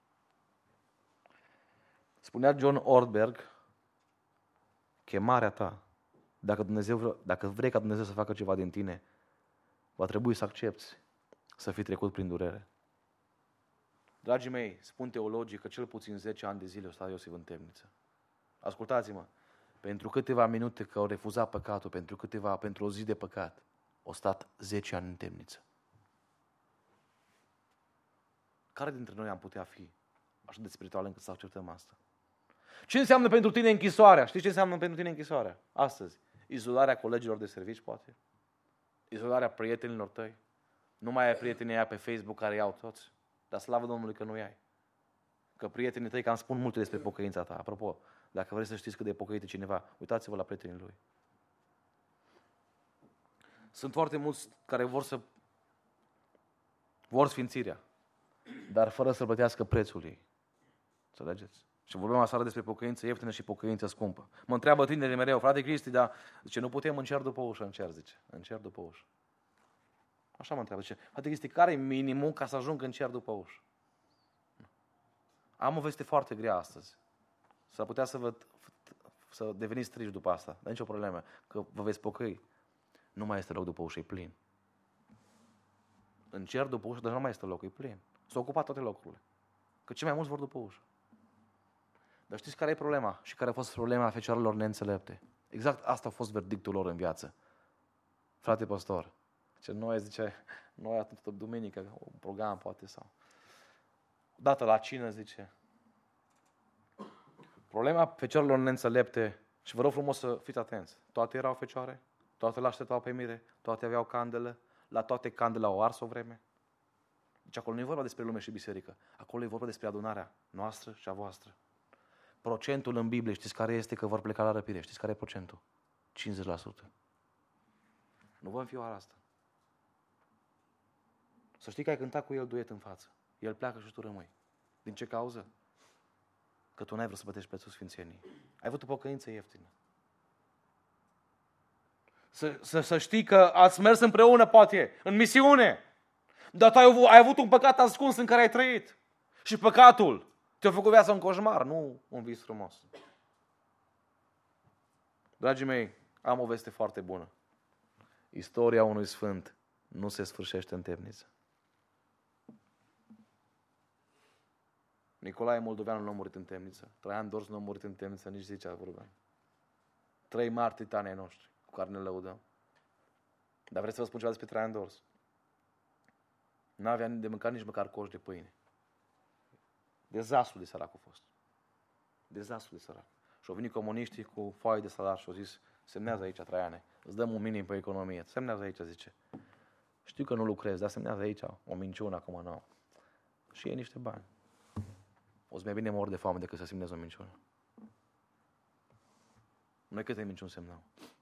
Spunea John Ortberg, chemarea ta, dacă vrei ca Dumnezeu să facă ceva din tine, va trebui să accepți să fii trecut prin durere. Dragii mei, spun teologii că cel puțin 10 ani de zile o sta Iosif în temniță. Ascultați-mă, pentru câteva minute că au refuzat păcatul, pentru o zi de păcat, au stat 10 ani în temniță. Care dintre noi am putea fi așa de spiritual încât să acceptăm asta? Ce înseamnă pentru tine închisoarea? Știi ce înseamnă pentru tine închisoarea? Astăzi. Izolarea colegilor de servici, poate. Izolarea prietenilor tăi. Nu mai ai prietenii aia pe Facebook care iau toți. Dar slavă Domnului că nu i-ai. Că prietenii tăi cam spun multe despre pocăința ta. Apropo, dacă vreți să știți cât de pocăit e cineva, uitați-vă la prietenii lui. Sunt foarte mulți care vor sfințirea, dar fără să plătească prețul ei. Înțelegeți? Și vorbim aseară despre pocăință ieftină și pocăință scumpă. Mă întreabă tinerii mereu, frate Cristi, dar zice, nu putem în cer după ușă, în cer, zice. În cer după ușă. Așa mă întreabă, zice, frate Cristi, care e minimul ca să ajung în cer după ușă? Am o veste foarte grea astăzi. S-ar putea să deveniți triști după asta, dar nicio problemă, că vă veți pocăi. Nu mai este loc după ușă, e plin. În cer după ușă, deja nu mai este loc, e plin. S-au ocupat toate locurile. Că cei mai mulți vor după ușă. Dar știți care e problema? Și care a fost problema fecioarelor neînțelepte? Exact asta a fost verdictul lor în viață. Frate păstor, noi atunci duminică, un program poate sau... Dată la cină, zice. Problema fecioarelor neînțelepte, și vă rog frumos să fiți atenți, toate erau fecioare, toate le așteptau pe mire, toate aveau candelă, la toate candele au ars o vreme. Deci acolo nu e vorba despre lume și biserică, acolo e vorba despre adunarea noastră și a voastră. Procentul în Biblie, știți care este că vor pleca la răpire? Știți care e procentul? 50%. Nu vă înfioara asta. Să știi că ai cântat cu el duet în față. El pleacă și tu rămâi. Din ce cauză? Că tu n-ai vrut să plătești prețul sfințeniei. Ai avut o pocăință ieftină. Să știi că ați mers împreună, poate, în misiune. Dar tu ai avut un păcat ascuns în care ai trăit. Și păcatul te-a făcut viața un coșmar, nu un vis frumos. Dragii mei, am o veste foarte bună. Istoria unui sfânt nu se sfârșește în temniță. Nicolae Moldoveanu nu a murit în temniță. Traian Dors nu a murit în temniță, nici zicea vorbeam. 3 mari titani ai noștri cu care ne lăudăm. Dar vreți să vă spun ceva despre Traian Dors? N-avea de mâncat nici măcar coș de pâine. Dezastru de sărac a fost. Dezastru de sărac. Și au venit comuniștii cu foaie de salar și au zis, semnează aici, Traiane, îți dăm un minim pe economie. Semnează aici, zice. Știu că nu lucrezi, dar semnează aici o minciună acum nouă. Și e niște bani. O să mai bine mor de foame decât să semnez o minciună. Noi câte minciuni semnăm?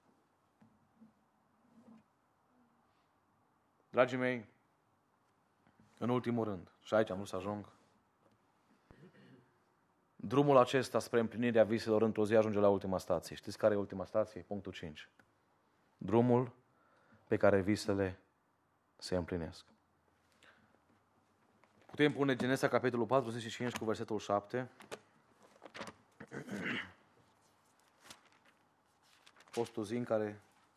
Dragii mei, în ultimul rând, și aici am vrut să ajung, drumul acesta spre împlinirea viselor într-o zi ajunge la ultima stație. Știți care e ultima stație? Punctul 5. Drumul pe care visele se împlinesc. Putem pune Genesa, capitolul 45 cu versetul 7. A fost o zi în care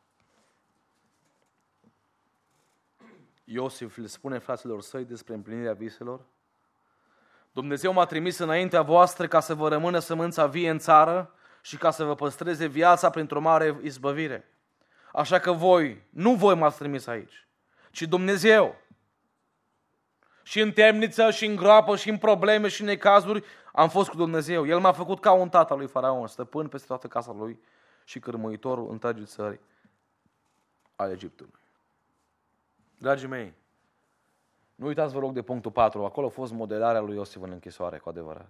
Iosif le spune fraților săi despre împlinirea viselor. Dumnezeu m-a trimis înaintea voastră ca să vă rămână sămânța vie în țară și ca să vă păstreze viața printr-o mare izbăvire. Așa că nu voi m-ați trimis aici, ci Dumnezeu. Și în temniță, și în groapă, și în probleme, și în necazuri, am fost cu Dumnezeu. El m-a făcut ca un tată al lui Faraon, stăpân peste toată casa lui și cârmuitorul întregii țări al Egiptului. Dragii mei, nu uitați, vă rog, de punctul 4. Acolo a fost modelarea lui Iosif în închisoare, cu adevărat.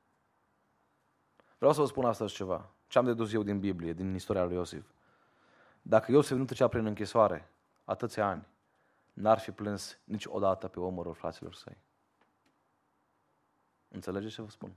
Vreau să vă spun astăzi ceva. Ce am dedus eu din Biblie, din istoria lui Iosif. Dacă Iosif nu trecea prin închisoare atâția ani, n-ar fi plâns niciodată pe omorul fraților săi. Înțelegeți ce vă spun?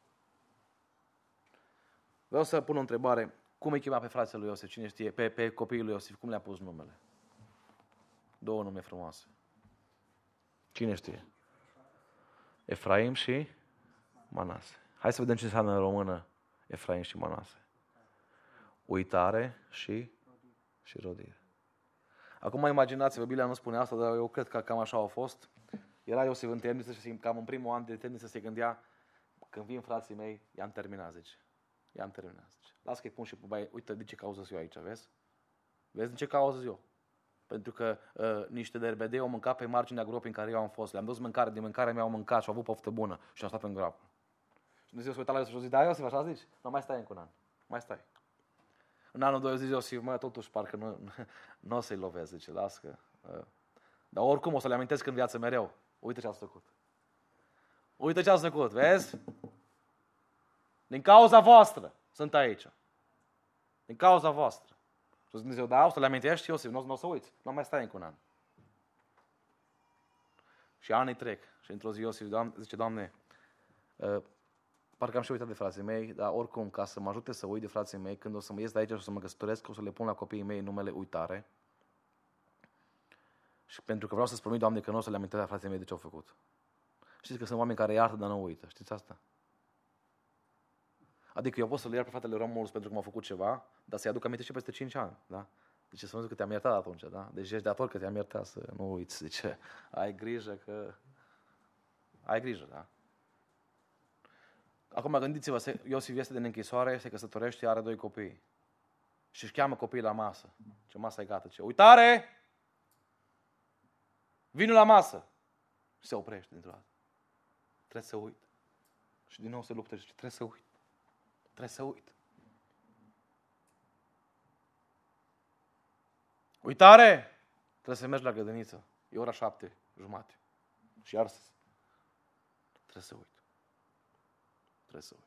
Vreau să pun o întrebare. Cum îi chema pe frații lui Iosif? Cine știe? Pe copiii lui Iosif. Cum le-a pus numele? 2 nume frumoase. Cine știe? Efraim și Manase. Hai să vedem ce înseamnă în română Efraim și Manase. Uitare și rodire. Acum imaginați-vă, Biblia nu spune asta, dar eu cred că cam așa a fost. Era Iosif în temniță și cam în primul an de temniță se gândea, când vin frații mei, i-am terminat, zice. I-am terminat, zice. Las că-i pun și pe baie, uite de ce cauză eu aici, vezi? Vezi de ce cauză eu? Pentru că niște derbedei au mâncat pe marginea gropii în care eu am fost. Le-am dus mâncare, din mâncare mi-au mâncat și au avut poftă bună și au stat în groapă. Și Dumnezeu s-a uitat la Iosif și a zis, da, Iosif, așa zici? Nu, mai stai încă un an. Mai stai. În anul 2 zice Iosif, totuși parcă nu o să-i lovesc, zice, las că... Dar oricum o să le amintesc în viață mereu. Uite ce ați făcut. Uite ce a făcut, vezi? Din cauza voastră sunt aici. Din cauza voastră. Și Dumnezeu, da, o să le amintești, Iosif, nu o să uiți. Nu mai stai încă un an. Și anii trec. Și într-o zi Iosif zice, Doamne, parcă am și uitat de frații mei, dar oricum, ca să mă ajute să uit de frații mei, când o să mă ies de aici și o să mă căsătoresc, o să le pun la copiii mei numele uitare. Și pentru că vreau să-ți promit, Doamne, că nu o să le amintesc la frații mei de ce au făcut. Știți că sunt oameni care iartă, dar nu uită. Știți asta? Adică eu pot să-l iert pe fratele Romulus pentru că m-a făcut ceva, dar să-i aduc aminte și peste 5 ani. Da? Deci să că te-am iertat atunci. Da? Deci ești de acord că te-am iertat, să nu uiți. Zice, ai grijă că... Ai grijă, da? Acum gândiți-vă, Iosif este din închisoare, se căsătorește, are 2 copii. Și își cheamă copiii la masă. Ce masa e gata? Ce uitare! Vino la masă! Și se oprește dintr-o dată. Trebuie să uit. Și din nou se luptă și zice, trebuie să uit. Trebuie să uit. Uitare! Trebuie să mergi la grădiniță. E ora 7:30. Și iar trebuie să uit. Trebuie să uit.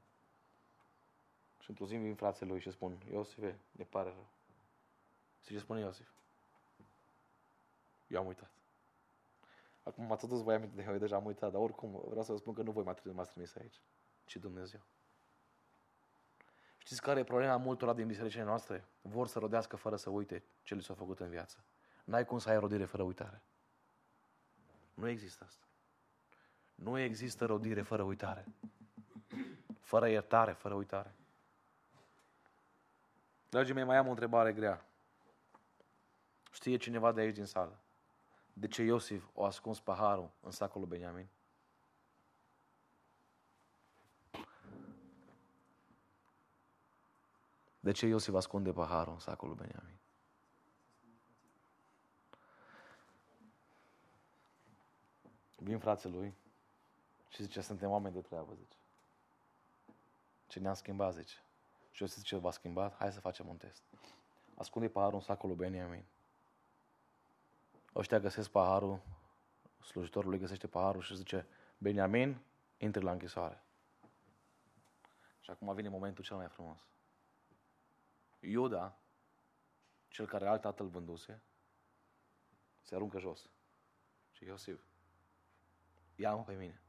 Și într-o zi vin frații lui și spun, Iosife, ne pare rău. Și ce spune Iosif? Eu am uitat. Acum m-ați adus voi aminte de eu deja am uitat, dar oricum vreau să vă spun că nu voi m-ați trimis aici, ci Dumnezeu. Știți care e problema multora din bisericile noastre? Vor să rodească fără să uite ce li s-a făcut în viață. N-ai cum să ai rodire fără uitare. Nu există asta. Nu există rodire fără uitare. Fără iertare, fără uitare. Dragii mei, mai am o întrebare grea. Știe cineva de aici din sală de ce Iosif a ascuns paharul în sacul lui Beniamin? De ce Iosif ascunde paharul în sacul lui Beniamin? Vin frații lui și zice, suntem oameni de treabă, zice. Ce ne-am schimbat, zice. Și Iosif zice, v-a schimbat? Hai să facem un test. Ascunde paharul în sacul lui Beniamin. Ăștia găsesc paharul, slujitorul lui găsește paharul și zice, Beniamin, intri la închisoare. Și acum vine momentul cel mai frumos. Iuda, cel care alt tatăl vânduse, se aruncă jos. Și Iosif, ia-mă pe mine.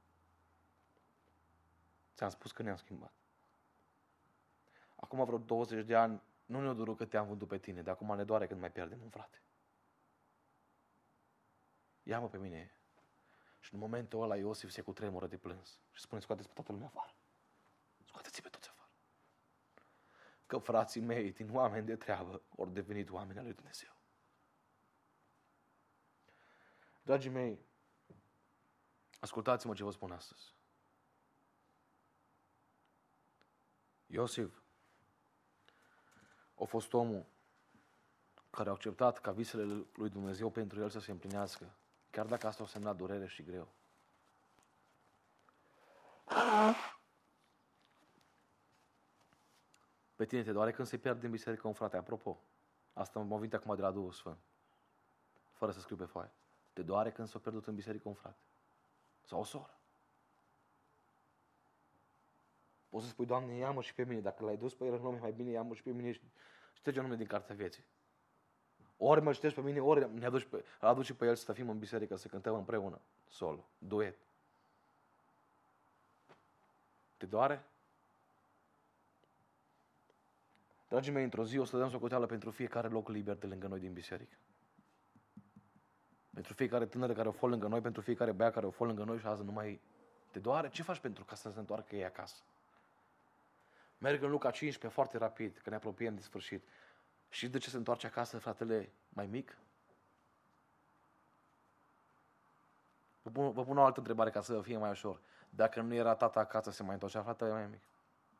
Ți-am spus că ne-am schimbat. Acum vreo 20 de ani, nu ne-o durut că te-am vândut pe tine, de acum ne doare când mai pierdem un frate. Ia-mă pe mine. Și în momentul ăla Iosif se cutremură de plâns și spune, scoateți pe toată lumea afară. Scoateți pe toți afară. Că frații mei, din oameni de treabă, ori devenit oameni al lui Dumnezeu. Dragii mei, ascultați-mă ce vă spun astăzi. Iosif a fost omul care a acceptat ca visele lui Dumnezeu pentru el să se împlinească, chiar dacă asta a semnat durere și greu. Pe tine te doare când se pierde din biserică un frate. Apropo, asta mă vine acum de la Duhul Sfânt, fără să scriu pe foaie. Te doare când s-a pierdut în biserică un frate sau o soră. Poți să spui, Doamne, ia-mă și pe mine. Dacă l-ai dus pe el în lume, mai bine ia-mă și pe mine și șterge numele din cartea vieții. Ori mă ștergi pe mine, ori ne aduci pe el să fim în biserică, să cântăm împreună, solo, duet. Te doare? Dragii mei, într-o zi o să dăm socoteală pentru fiecare loc liber de lângă noi din biserică. Pentru fiecare tânăr care o fost lângă noi, pentru fiecare băiat care o fost lângă noi și azi nu mai te doare. Ce faci pentru ca să se întoarcă ei acasă? Merg în Luca 15 foarte rapid, că ne apropiem de sfârșit. Și de ce se întoarce acasă fratele mai mic? Vă pun o altă întrebare ca să fie mai ușor. Dacă nu era tata acasă, se mai întorcea fratele mai mic?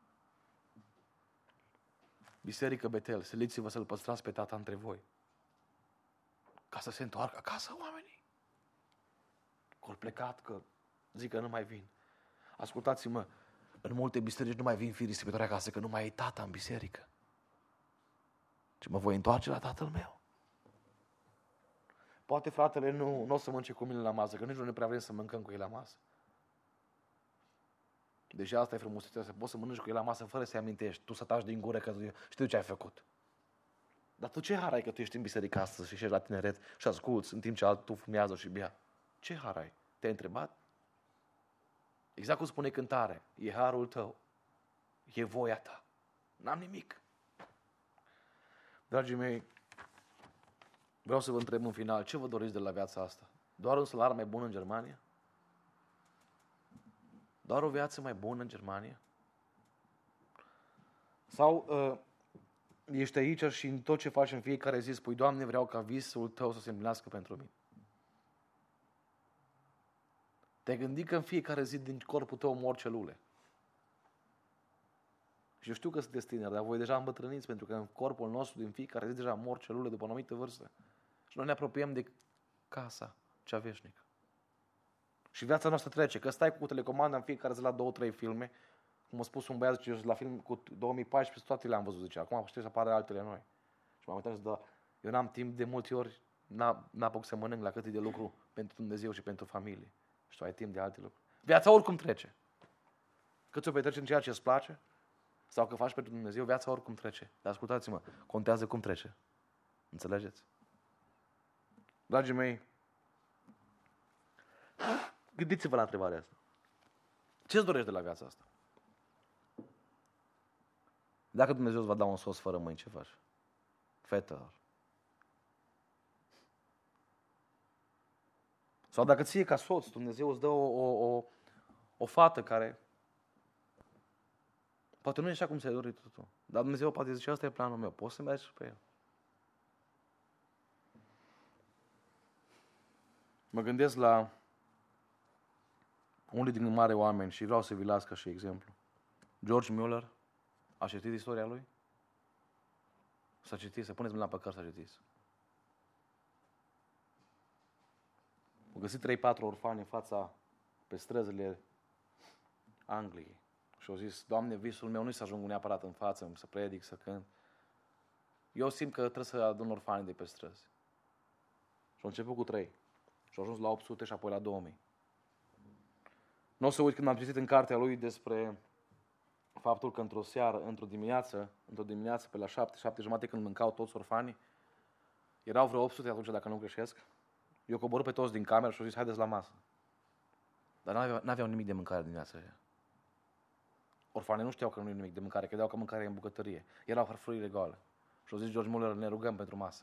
Biserică Betel, siliți-vă să-l păstrați pe tata între voi. Ca să se întoarcă acasă oamenii. Că-au plecat, că zic că nu mai vin. Ascultați-mă, în multe biserici nu mai vin fii risipitori acasă, că nu mai e tata în biserică. Și mă voi întoarce la tatăl meu. Poate fratele nu o să mănânce cu mine la masă, că nici nu ne prea vrem să mâncăm cu el la masă. Deși asta e frumusețea, să poți să mănânci cu el la masă fără să-i amintești. Tu să taci din gură că știu ce ai făcut. Dar tu ce har ai că tu ești în biserică astăzi și ești la tineret și asculți în timp ce altul fumează și bea? Ce har ai? Te-ai întrebat? Exact cum spune cântare. E harul tău. E voia ta. N-am nimic. Dragii mei, vreau să vă întreb în final, ce vă doriți de la viața asta? Doar un salariu mai bun în Germania? Doar o viață mai bună în Germania? Sau ești aici și în tot ce faci în fiecare zi spui, Doamne, vreau ca visul tău să se împlinească pentru mine. Te-ai gândit că în fiecare zi din corpul tău mor celule. Și eu știu că sunteți tineri, dar voi deja îmbătrâniți, pentru că în corpul nostru din fiecare zi deja mor celule după o anumită vârstă. Și noi ne apropiem de casa cea veșnică. Și viața noastră trece, că stai cu telecomanda în fiecare zi la 2-3 filme. Cum a spus un băiat, zice, la film cu 2014 toate le-am văzut, zice, acum știu să apară altele noi. Și m-am uitat și zic, eu n-am timp de multe ori, n-apuc să mănânc la cât e de lucru pentru Dumnezeu și pentru familie. Și tu ai timp de alte lucruri. Viața oricum trece. Cât ți-o petreci în ceea ce îți place, sau că faci pentru Dumnezeu, viața oricum trece. Dar ascultați-mă, contează cum trece. Înțelegeți? Dragii mei, gândiți-vă la întrebarea asta. Ce-ți dorești de la viața asta? Dacă Dumnezeu îți va da un sos fără mâini, ce faci? Fetelor. Sau dacă ție ca soț, Dumnezeu îți dă o fată care poate nu e așa cum ți-ai dorit tu. Dar Dumnezeu poate zice, asta e planul meu, poți să mergi pe el. Mă gândesc la unul din mari oameni și vreau să vi las ca și exemplu. George Mueller, a citit istoria lui? S-a citit, să puneți mâna pe cărți, s-a citit. Au găsit 3-4 orfani în fața, pe străzile Angliei. Și au zis, Doamne, visul meu nu-i să ajung neapărat în față, să predic, să cânt. Eu simt că trebuie să adun orfanii de pe străzi. Și au început cu 3. Și au ajuns la 800 și apoi la 2000. Nu o să uit când am citit în cartea lui despre faptul că într-o dimineață, pe la 7:30, când mâncau toți orfanii, erau vreo 800 atunci, dacă nu greșesc, eu coborât pe toți din cameră și au zis, haideți la masă. Dar n-aveau nimic de mâncare dimineața aia. Orfanii nu știau că nu e nimic de mâncare, credeau că mâncarea e în bucătărie. Erau farfurile goale. Și au zis George Mueller, ne rugăm pentru masă.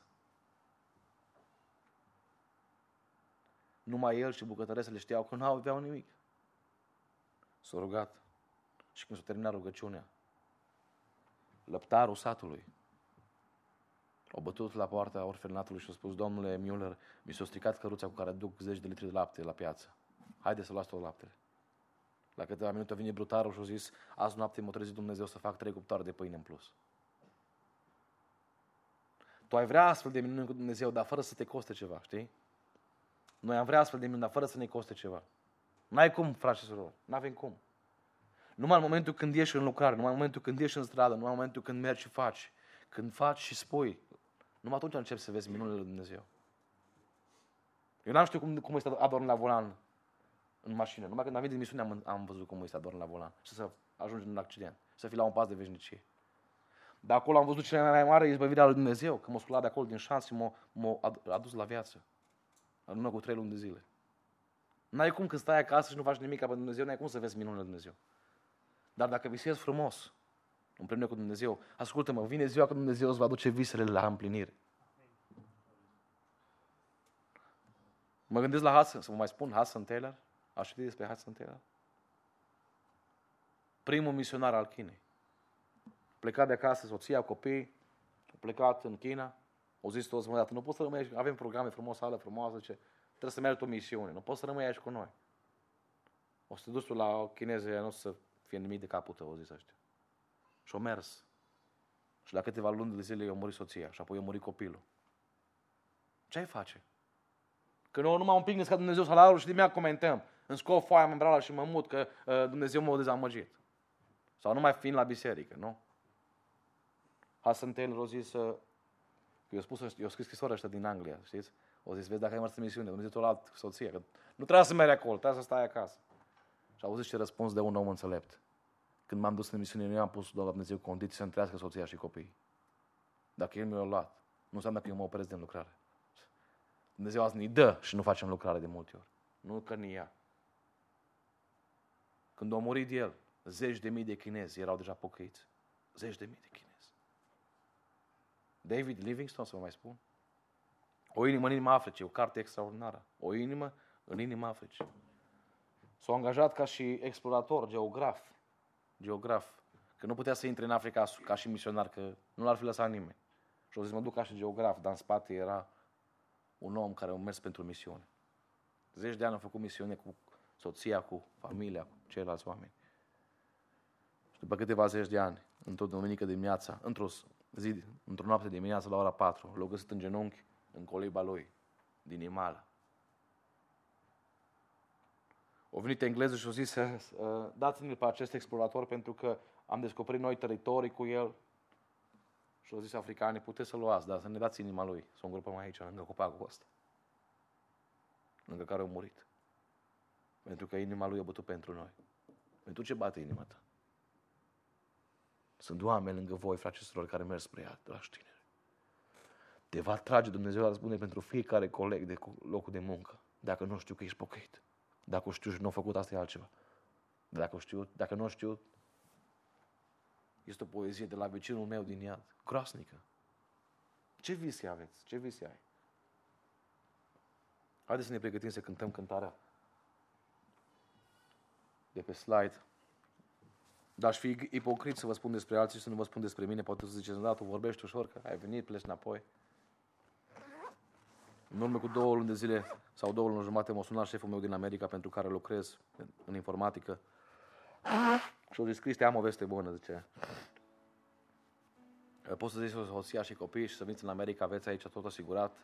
Numai el și bucătăresele știau că nu aveau nimic. S-au rugat. Și când s-a terminat rugăciunea, lăptarul satului a bătut la poarta orfelinatului și a spus, Domnule Mueller, mi s-a stricat căruța cu care duc 10 de litri de lapte la piață. Haideți să luați tot laptele. La câteva minute vine brutarul și a zis, azi noapte m-a trezit Dumnezeu să fac 3 cuptoare de pâine în plus. Tu ai vrea astfel de minuni cu Dumnezeu, dar fără să te coste ceva, știi? Noi am vrea astfel de minuni, dar fără să ne coste ceva. N-ai cum, frate și surori, n-avem cum. Numai în momentul când ieși în lucrare, numai în momentul când ieși în stradă, numai în momentul când mergi și faci, când faci și spui, numai atunci începi să vezi minunile lui Dumnezeu. Eu n-am știut cum este adorm la volan în mașină. Numai când am venit din misiune am văzut cum este adorm la volan și să ajungi în un accident, să fii la un pas de veșnicie. Dar acolo am văzut cea mai mare izbăvire a lui Dumnezeu, că m-a sculat de acolo din șans și m-a adus la viață. În urmă cu 3 luni de zile. N-ai cum când stai acasă și nu faci nimic pentru Dumnezeu, n-ai cum să vezi minunile lui Dumnezeu. Dar dacă visezi frumos, împreună cu Dumnezeu, ascultă-mă, vine ziua când Dumnezeu îți va duce visele la împlinire. Mă gândesc la Hudson, să vă mai spun, Hudson Taylor. Aș ști despre Hudson Taylor? Primul misionar al Chinei. Plecat de acasă, soția, copii, a plecat în China, au zis toți, mă, nu poți să rămâi aici, avem programe frumos, sală frumoasă, ce trebuie să mergi o misiune, nu poți să rămâi aici cu noi. O să te duci tu la chineze, nu o să fie nimic de capul tău, au zis ăștia. Și au mers. Și la câteva luni de zile i-a murit soția și apoi i-a murit copilul. Ce ai face? Că noi numai un pic ne scad Dumnezeu salariul și de mea comentăm. Îmi scot foaia membrală și mă mut că Dumnezeu m-a dezamăgit. Sau nu mai fiind la biserică, nu? Hudson Taylor a zis, eu scris scrisoarea ăștia din Anglia, știți? O zis, vezi dacă ai mers în misiune, Dumnezeu te-a luat soția, că nu trebuia să mergi acolo, trebuia să stai acasă. Și auziți ce răspuns de un om înțelept. Când m-am dus în misiune, nu i-am pus la Dumnezeu condiții să-mi trăiască soția și copiii. Dacă El mi-a luat, nu înseamnă că eu mă opresc din lucrare. Dumnezeu azi ne dă și nu facem lucrare de multe ori. Nu că ne ia. Când a murit El, 10.000 de chinezi erau deja pocăiți. 10.000 de chinezi. David Livingstone, să vă mai spun. O inimă în inima Africii, o carte extraordinară. O inimă în inima Africii. S-a angajat ca și explorator, geograf. Că nu putea să intre în Africa ca și misionar, că nu l-ar fi lăsat nimeni. Și o zis, mă duc ca și geograf, dar în spate era un om care a mers pentru misiune. 10 de ani a făcut misiune cu soția, cu familia, cu ceilalți oameni. Și după câteva zeci de ani, într-o duminică dimineața, într-o noapte dimineața la ora 4, l-a găsit în genunchi, în coliba lui, din Imala. Au venit englezii și au zis, dați-mi pe acest explorator pentru că am descoperit noi teritorii cu el. Și au zis africanii, puteți să-l luați, dar să ne dați inima lui, să o îngropăm aici, lângă copacul ăsta, lângă care a murit. Pentru că inima lui a bătut pentru noi. Pentru ce bate inima ta? Sunt oameni lângă voi, frați și surori, care merg spre ea, dragi tineri. Te va trage Dumnezeu la răzbune pentru fiecare coleg de locul de muncă, dacă nu știu că ești pocăit. Dacă știu și nu a făcut, asta e altceva. Dacă nu știu, este o poezie de la vecinul meu din iad, groasnică. Ce vise aveți? Ce vise ai? Haideți să ne pregătim să cântăm cântarea de pe slide. Dar aș fi ipocrit să vă spun despre alții și să nu vă spun despre mine. Poate să ziceți, da, tu vorbești ușor, că ai venit, pleci înapoi. În urmă cu 2 luni de zile sau 2 luni jumate m-a sunat șeful meu din America pentru care lucrez în informatică. Și-a zis, Cristi, am o veste bună, zice. Poți să zici soția și copii și să veniți în America, aveți aici tot asigurat.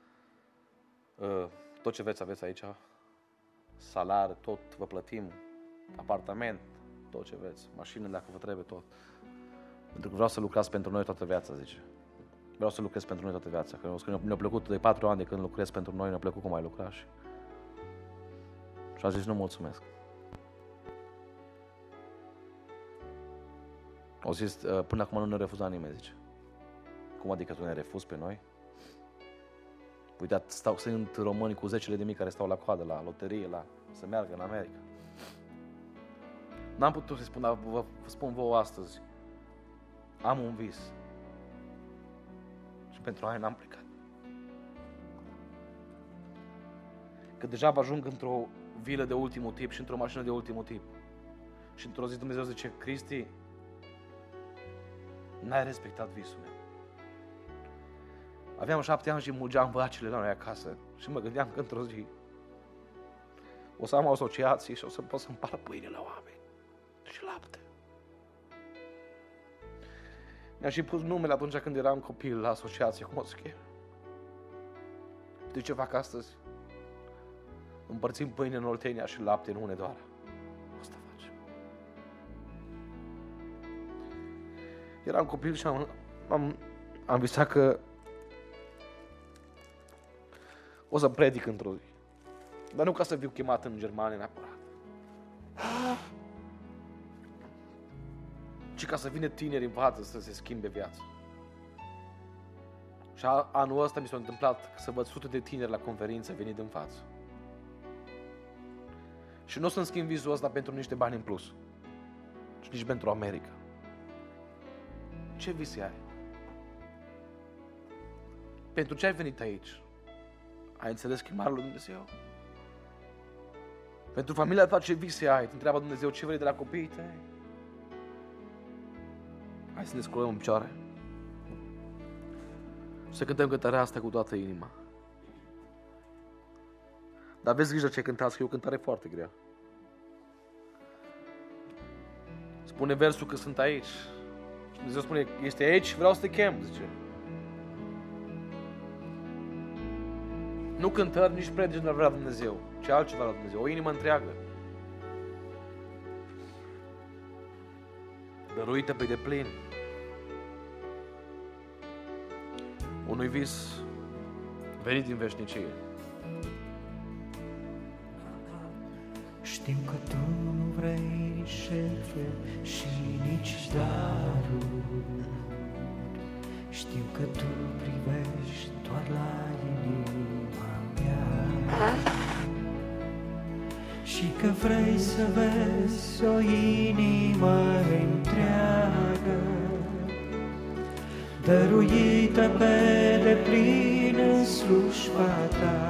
Tot ce veți aveți aici. Salar, tot vă plătim. Apartament, tot ce veți. Mașină, dacă vă trebuie, tot. Pentru că vreau să lucrați pentru noi toată viața, zice. Vreau să lucrez pentru noi toată viața. Că ne-a plăcut de 4 ani de când lucrez pentru noi, ne-a plăcut cum ai lucrat. Și a zis, nu mulțumesc. Au zis, până acum nu ne refuza nimeni, zice. Cum adică tu ne refuzi pe noi? Uite, sunt români cu 10.000 care stau la coadă, la loterie, să meargă în America. N-am putut să spun, dar vă spun vouă astăzi. Am un vis. Și pentru aia n-am plecat. Că deja vă ajung într-o vilă de ultimul tip și într-o mașină de ultimul tip. Și într-o zi Dumnezeu zice, Cristi, n-ai respectat visul meu. Aveam 7 ani și mulgeam vacile la noi acasă și mă gândeam că într-o zi o să am o asociație și o să pot să împart pâine la oameni și lapte. Mi-am și pus numele atunci când eram copil la asociație, cum o să cheme. De ce fac astăzi? Împărțim pâine în Oltenia și lapte în Hunedoara. Asta facem. Eram copil și am visat că o să predic într-o zi. Dar nu ca să fiu chemat în Germania neapărat. Ci ca să vină tineri în față să se schimbe viața. Și anul ăsta mi s-a întâmplat să văd sute de tineri la conferință venit în față. Și nu o să-mi schimb vizul ăsta pentru niște bani în plus. Și nici pentru America. Ce vise ai? Pentru ce ai venit aici? Ai înțeles chemarea lui Dumnezeu? Pentru familia ta ce vise ai? Te întreabă Dumnezeu ce vrei de la copiii tăi? Hai să ne sculăm în picioare. Și să cântăm cântarea asta cu toată inima. Dar aveți grijă ce cântați, că e o cântare foarte grea. Spune versul că sunt aici. Și Dumnezeu spune, ești aici, vreau să te chem, zice. Nu cântări, nici predici nu vrea Dumnezeu, ci altceva la Dumnezeu, o inimă întreagă. Dăruită pe deplin. Unui vis venit din veșnicie. Știm că Tu nu vrei șerfe și nici daruri. Știu că Tu privești doar la inima mea și că vrei să vezi o inimă întreagă, dăruită pe deplin în slujba Ta.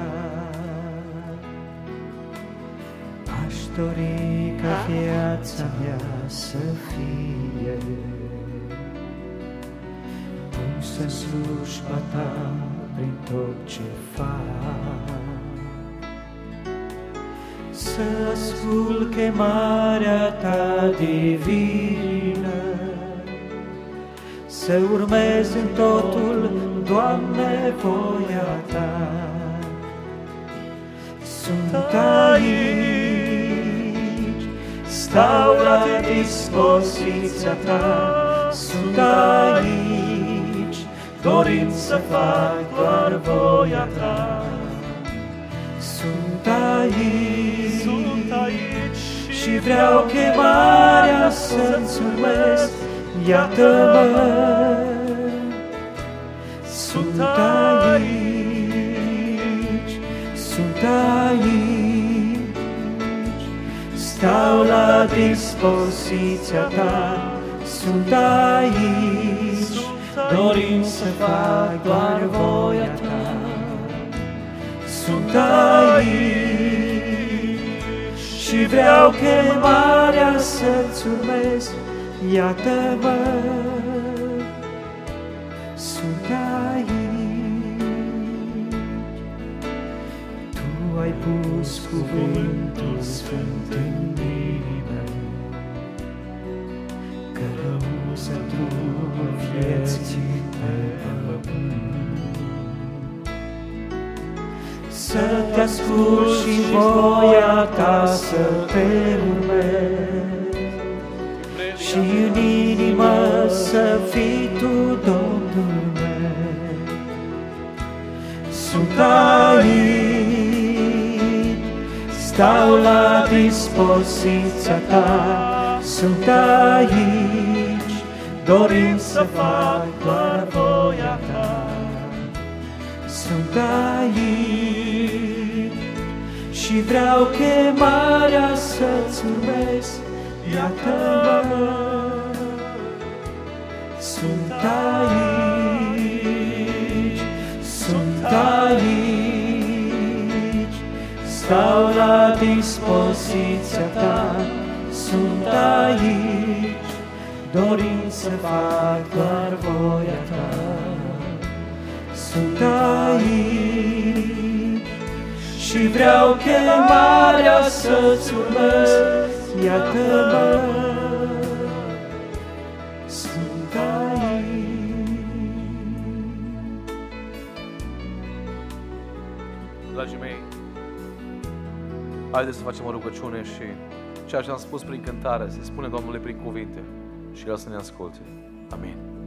Aș dori ca viața mea să fie pusă în slujba Ta prin tot ce fac, să ascult chemarea Ta divină, să urmez în totul, Doamne, voia Ta. Sunt aici, stau la dispoziția Ta. Sunt aici, dorind să fac doar voia Ta. Sunt aici și vreau chemarea să-ți urmez. Iată-mă, sunt aici, sunt aici, stau la dispoziția Ta. Sunt aici, dorind să fac doar voia Ta. Sunt aici și vreau chemarea să-ți urmez. Iată-mă, sunt aici. Tu ai pus cuvântul sfânt în mine, călăuză drumul vieții pe pământ. Să Te ascult și voia Ta să Te urmez, și în inimă să fii Tu, Domnul meu. Sunt aici, stau la dispoziția Ta. Sunt aici, dorind să fac doar voia Ta. Sunt aici și vreau chemarea să-ți urmez. Iată-mă, sunt aici, sunt aici, stau la dispoziția Ta. Sunt aici, dorind să fac doar voia Ta. Sunt aici și vreau chemarea să-ți urmez. Iată-mă, sunt aici. Dragii mei, haideți să facem o rugăciune și ceea ce am spus prin cântare, să spunem Domnului prin cuvinte și El să ne asculte. Amin.